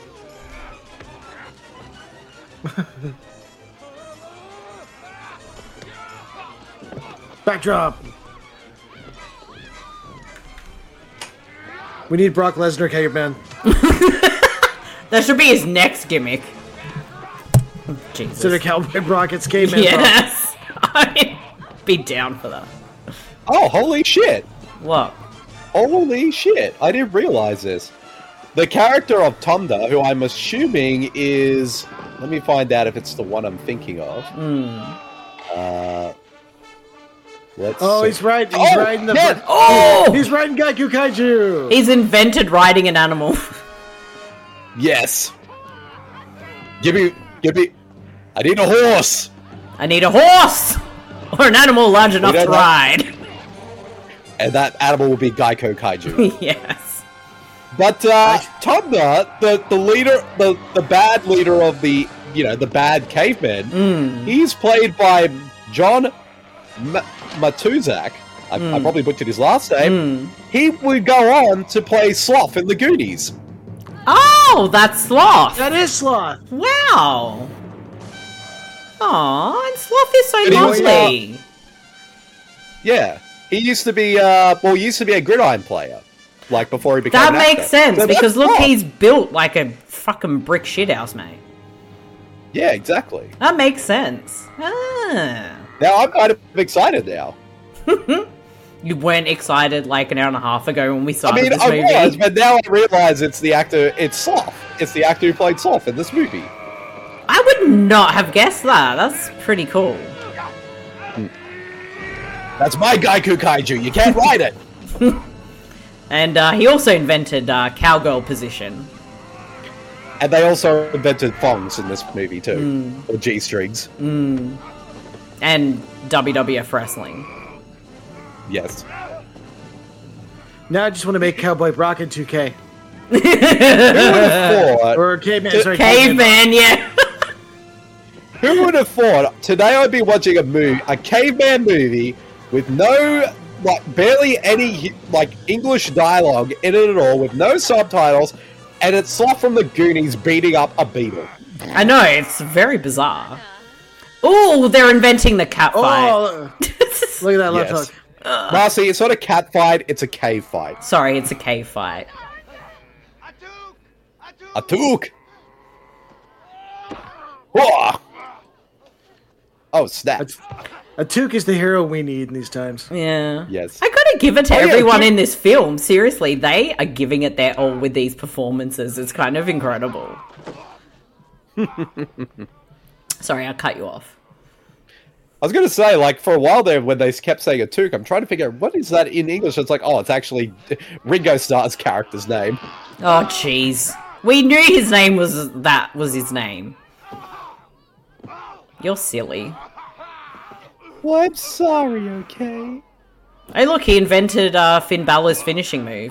Backdrop. We need Brock Lesnar caveman. That should be his next gimmick. Jesus. Instead of Cowboy Brock, it's caveman Brock. Yes. I'd be down for that. Oh, holy shit! What? Holy shit! I didn't realize this. The character of Tonda, who I'm assuming is... Let me find out if it's the one I'm thinking of. Uh, let's Oh, see. he's right. He's Oh, riding the. yeah. Oh! He's riding Geico Kaiju. He's invented riding an animal. Yes. Give me, give me. I need a horse. I need a horse! Or an animal large enough don't to know. ride. And that animal will be Geico Kaiju. Yes. But uh, Tonda, the the leader, the the bad leader of the, you know, the bad cavemen, Mm. he's played by John M- Matuzak, I, Mm. I probably butchered his last name. Mm. He would go on to play Sloth in the Goonies. Oh, that's Sloth. That is Sloth. Wow. Aw, and Sloth is so And he was, lovely. Yeah, he used to be. Uh, well, he used to be a gridiron player, like before he became. That an makes actor. sense, So because that's look, Sloth. he's built like a fucking brick shithouse, mate. Yeah, exactly. That makes sense. Ah. Now I'm kind of excited now. You weren't excited like an hour and a half ago when we I started mean, this I movie. was, but now I realize it's the actor. It's Sloth. It's the actor who played Sloth in this movie. I would not have guessed that. That's pretty cool. That's my Gaiku Kaiju. You can't ride it. And uh, he also invented uh, cowgirl position. And they also invented thongs in this movie too, Mm. or G-strings. Mm. And W W F wrestling. Yes. Now I just want to make Cowboy Brock in two K. Who would have thought? Or Caveman, To- sorry. Caveman, yeah. Who would have thought today I'd be watching a movie, a caveman movie, with no, like, barely any, like, English dialogue in it at all, with no subtitles, and it's Sloth from the Goonies beating up a beetle. I know, it's very bizarre. Oh, they're inventing the cat fight. Oh, look at that left Yes. hook. Marcy, it's not a cat fight, it's a cave fight. Sorry, it's a cave fight. A took! Whoa! Oh, snap. A Took is the hero we need in these times. Yeah. Yes. I gotta give it to Oh, yeah, everyone Took- in this film. Seriously, they are giving it their all with these performances. It's kind of incredible. Sorry, I cut you off. I was going to say, like, for a while there, when they kept saying a toque, I'm trying to figure out, what is that in English? It's like, oh, it's actually Ringo Starr's character's name. Oh, jeez. We knew his name was... that was his name. You're silly. Well, I'm sorry, okay? Hey, look, he invented uh, Finn Balor's finishing move.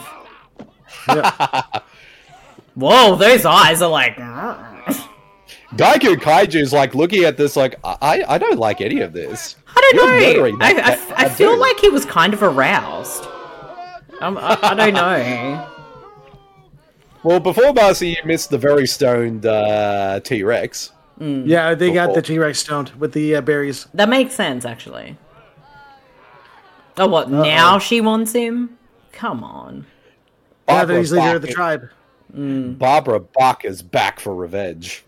Whoa, those eyes are like... Gaiku Kaiju's, like, looking at this like, I I don't like any of this. I You're don't know. murdering I, that- I, that- I that feel dude. like he was kind of aroused. Um, I, I don't know. Well, before Marcy, you missed the very stoned uh, T-Rex. Yeah, they got Cool. the T-Rex stoned with the uh, berries. That makes sense, actually. Oh, what? Now she wants him? Come on. Yeah, Barbara that he's leader of the Bach- tribe. Barbara Bach is back for revenge.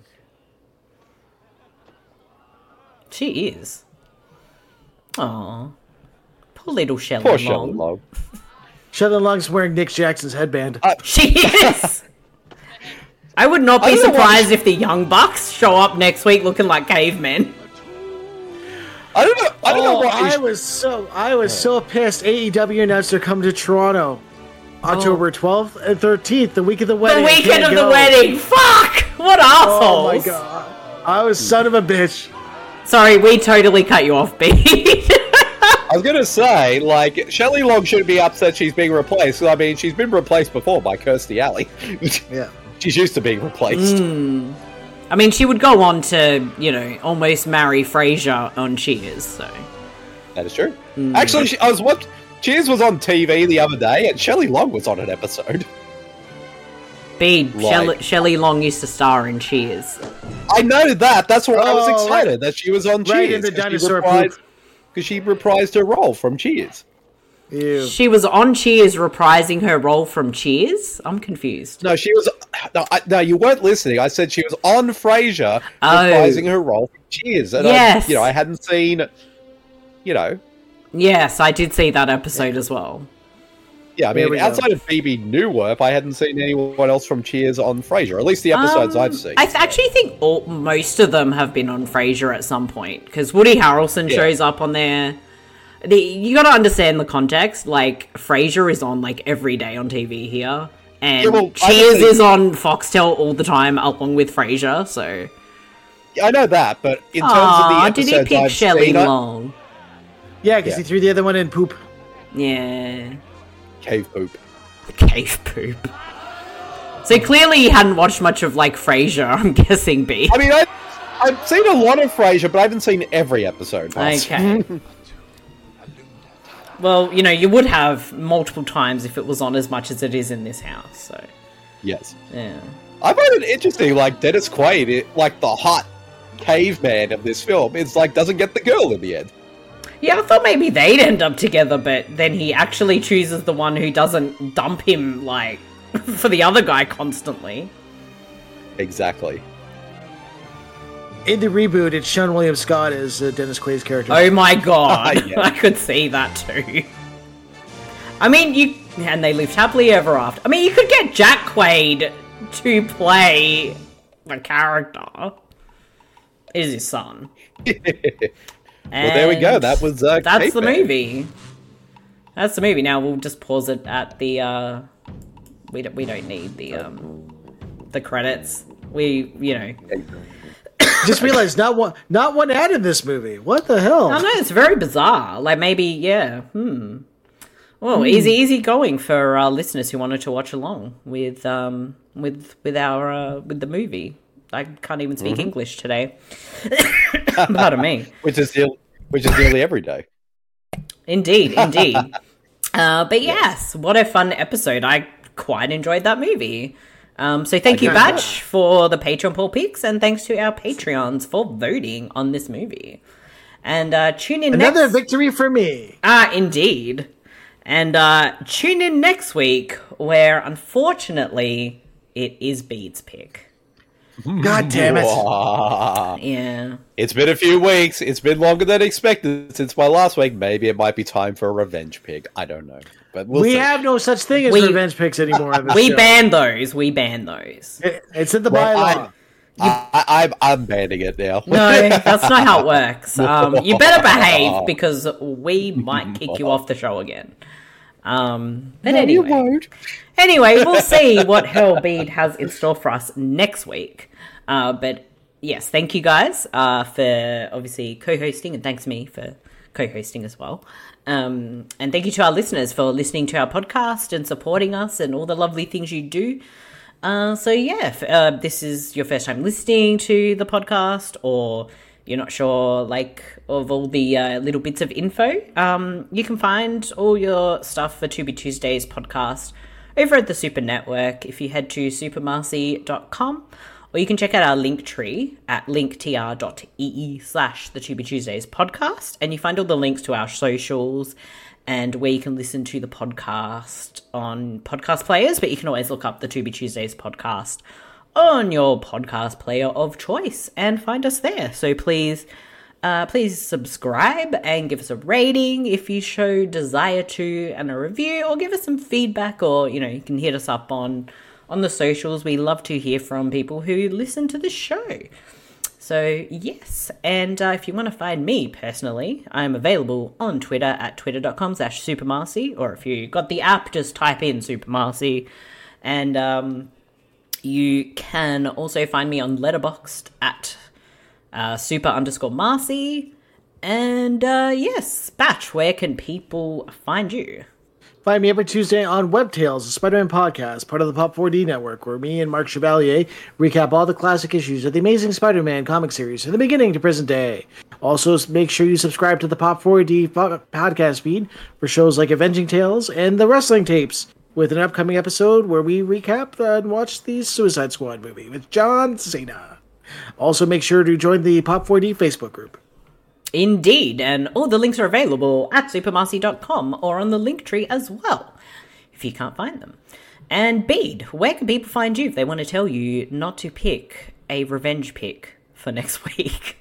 She is. Aw. Poor little Shelley Poor Long. Shelley Long. Sheldon Long's wearing Nick Jackson's headband. She is! I would not I be don't know why surprised if the Young Bucks show up next week looking like cavemen. I don't know. I don't know Oh, why. I was so I was so pissed. A E W announced they're coming to Toronto, October twelfth and thirteenth, the week of the The wedding. I weekend can't of the go. wedding! Fuck! What assholes! Oh my god! I was son of a bitch. Sorry, we totally cut you off, B. I was gonna say, like, Shelley Long shouldn't be upset she's being replaced. I mean, she's been replaced before by Kirstie Alley. Yeah. She's used to being replaced. Mm. I mean, she would go on to, you know, almost marry Frasier on Cheers, so... That is true. Actually, she, I was what Cheers was on T V the other day, and Shelley Long was on an episode. B, Like- Shelley, Shelley Long used to star in Cheers. I know that. That's why I was Oh, excited right. that she was on Right Cheers. in the 'cause she dinosaur reprised- poop. Because she reprised her role from Cheers. Ew. She was on Cheers reprising her role from Cheers? I'm confused. No, she was. No, I, no, you weren't listening. I said she was on Frasier Oh. reprising her role from Cheers. And Yes. I, you know, I hadn't seen. You know, Yes, I did see that episode as well. yeah. I There mean, we go. outside of Phoebe Newworth, I hadn't seen anyone else from Cheers on Frasier. At least the episodes Um, I've seen. I th- actually think all, most of them have been on Frasier at some point, because Woody Harrelson Yeah. shows up on there. The, you gotta understand the context, like, Frasier is on, like, every day on T V here, and Yeah, well, I Cheers don't think- is on Foxtel all the time, along with Frasier, so... I know that, but in terms Aw, of the did episodes he pick I've Shelley seen, I- Long? Yeah, because Yeah. he threw the other one in poop. Yeah. cave poop. Cave poop. So clearly you hadn't watched much of, like, Frasier, I'm guessing, B. I mean, I, I've seen a lot of Frasier, but I haven't seen every episode. Ross. Okay. Well, you know, you would have multiple times if it was on as much as it is in this house, so... Yes. Yeah. I find it interesting, like, Dennis Quaid, it, like, the hot caveman of this film, it's like, doesn't get the girl in the end. Yeah, I thought maybe they'd end up together, but then he actually chooses the one who doesn't dump him, like, for the other guy constantly. Exactly. In the reboot, it's Sean William Scott as uh, Dennis Quaid's character. Oh my god, Yeah. I could see that too. I mean, you... And they lived happily ever after. I mean, you could get Jack Quaid to play the character. It is his son. Well, there we go. And That was uh, That's the Caveman. movie. That's the movie. Now we'll just pause it at the. Uh, we don't. We don't need the um, the credits. We, you know. Just realized not one, not one ad in this movie. What the hell? I know it's very bizarre. Like maybe, yeah. Hmm. Well, easy, easy going for uh, listeners who wanted to watch along with um with with our uh, with the movie. I can't even speak Mm-hmm. English today. Pardon me. Which is nearly, which is nearly every day. Indeed, indeed. uh, but yes, what a fun episode. I quite enjoyed that movie. Um, so thank you, Batch, for the Patreon poll picks, and thanks to our Patreons for voting on this movie. And uh, tune in Another next... victory for me. Ah, indeed. And uh, tune in next week, where unfortunately it is Bede's pick. God damn it. Wow. Yeah. It's been a few weeks. It's been longer than expected since my last week. Maybe it might be time for a revenge pick. I don't know. But we'll we see. have no such thing as We- revenge picks anymore. On this We show. ban those. We ban those. It- It's in the Well, bylaw. I, I, I'm, I'm banning it now. No, that's not how it works. Um, you better behave because we might kick you off the show again. Um, but No, you anyway, won't. anyway, we'll see what Hellbeat has in store for us next week. Uh, but yes, thank you guys uh, for obviously co-hosting, and thanks me for co-hosting as well. Um, and thank you to our listeners for listening to our podcast and supporting us and all the lovely things you do. Uh, so yeah, if uh, this is your first time listening to the podcast, or you're not sure, like, of all the uh, little bits of info, um, you can find all your stuff for To Be Tuesdays podcast over at the Super Network if you head to supermarcy dot com, or you can check out our link tree at linktr.ee slash the To Be Tuesdays podcast, and you find all the links to our socials and where you can listen to the podcast on podcast players, but you can always look up the To Be Tuesdays podcast on your podcast player of choice and find us there. So please, uh, please subscribe and give us a rating if you show desire to, and a review, or give us some feedback, or, you know, you can hit us up on, on the socials. We love to hear from people who listen to the show. So, yes, and uh, if you want to find me personally, I'm available on Twitter at twitter.com slash supermarcy, or if you got the app, just type in supermarcy, and um, you can also find me on Letterboxd at uh, super underscore Marcy, and uh, yes, Batch, where can people find you? Find me every Tuesday on WebTales, a Spider-Man podcast, part of the Pop four D network, where me and Mark Chevalier recap all the classic issues of the Amazing Spider-Man comic series from the beginning to present day. Also, make sure you subscribe to the Pop four D po- podcast feed for shows like Avenging Tales and The Wrestling Tapes, with an upcoming episode where we recap and watch the Suicide Squad movie with John Cena. Also, make sure to join the Pop four D Facebook group. Indeed, and all the links are available at supermarcy dot com or on the link tree as well, if you can't find them. And Bede, where can people find you if they want to tell you not to pick a revenge pick for next week?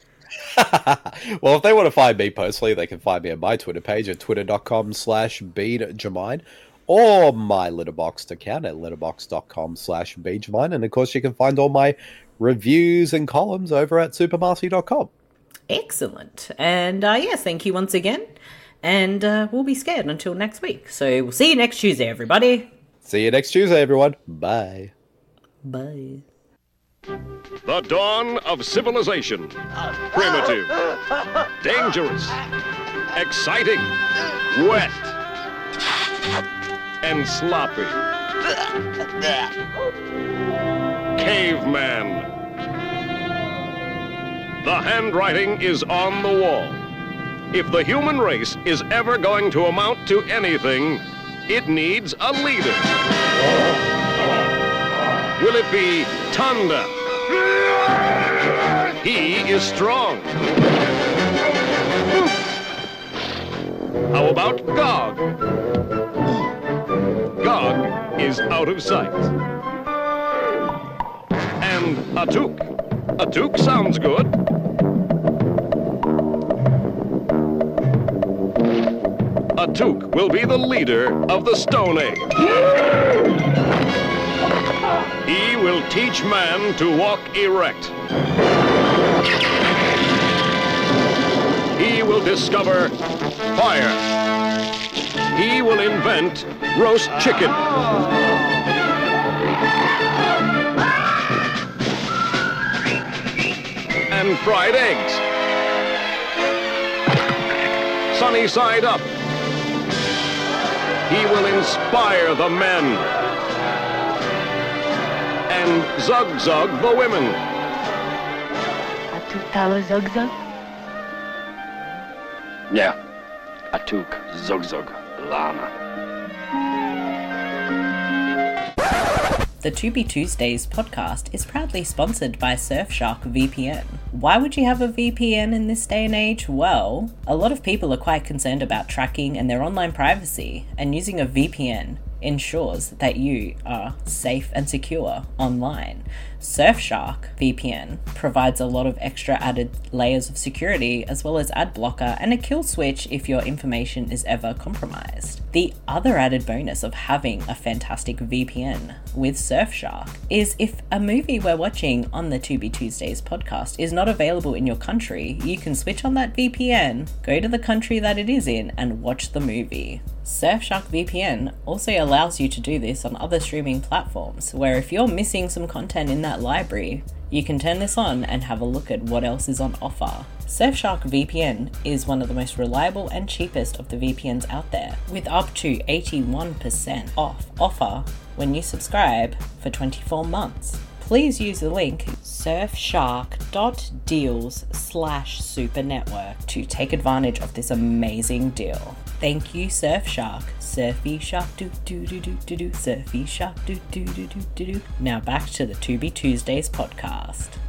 Well, if they want to find me personally, they can find me on my Twitter page at twitter.com slash beadjamine, or my Letterboxd account at letterboxd.com slash beadjamine. And of course, you can find all my reviews and columns over at supermarcy dot com. Excellent. And uh, yes, thank you once again. And uh, we'll be scared until next week. So we'll see you next Tuesday, everybody. See you next Tuesday, everyone. Bye. Bye. The dawn of civilization. Primitive. Dangerous. Exciting. Wet. And sloppy. Caveman. The handwriting is on the wall. If the human race is ever going to amount to anything, it needs a leader. Will it be Tanda? He is strong. How about Gog? Gog is out of sight. And Atuk. Atuk sounds good. Atuk will be the leader of the Stone Age. He will teach man to walk erect. He will discover fire. He will invent roast chicken. And fried eggs. Sunny side up. He will inspire the men. And Zug Zug the women. Atuk Tala Zug Zug? Yeah. Atuk Zug Zug Lana. The To Be Tuesdays podcast is proudly sponsored by Surfshark V P N. Why would you have a V P N in this day and age? Well, a lot of people are quite concerned about tracking and their online privacy, and using a V P N ensures that you are safe and secure online. Surfshark V P N provides a lot of extra added layers of security, as well as ad blocker and a kill switch if your information is ever compromised. The other added bonus of having a fantastic V P N with Surfshark is if a movie we're watching on the To Be Tuesdays podcast is not available in your country, you can switch on that V P N, go to the country that it is in, and watch the movie. Surfshark V P N also allows you to do this on other streaming platforms, where if you're missing some content in that library, you can turn this on and have a look at what else is on offer. Surfshark V P N is one of the most reliable and cheapest of the V P Ns out there, with up to eighty-one percent off offer when you subscribe for twenty-four months. Please use the link surfshark.deals slash super network to take advantage of this amazing deal. Thank you, Surfshark. Surfy shark do do do do do do. Surfy shark do do do do do do. Now back to the To Be Tuesdays podcast.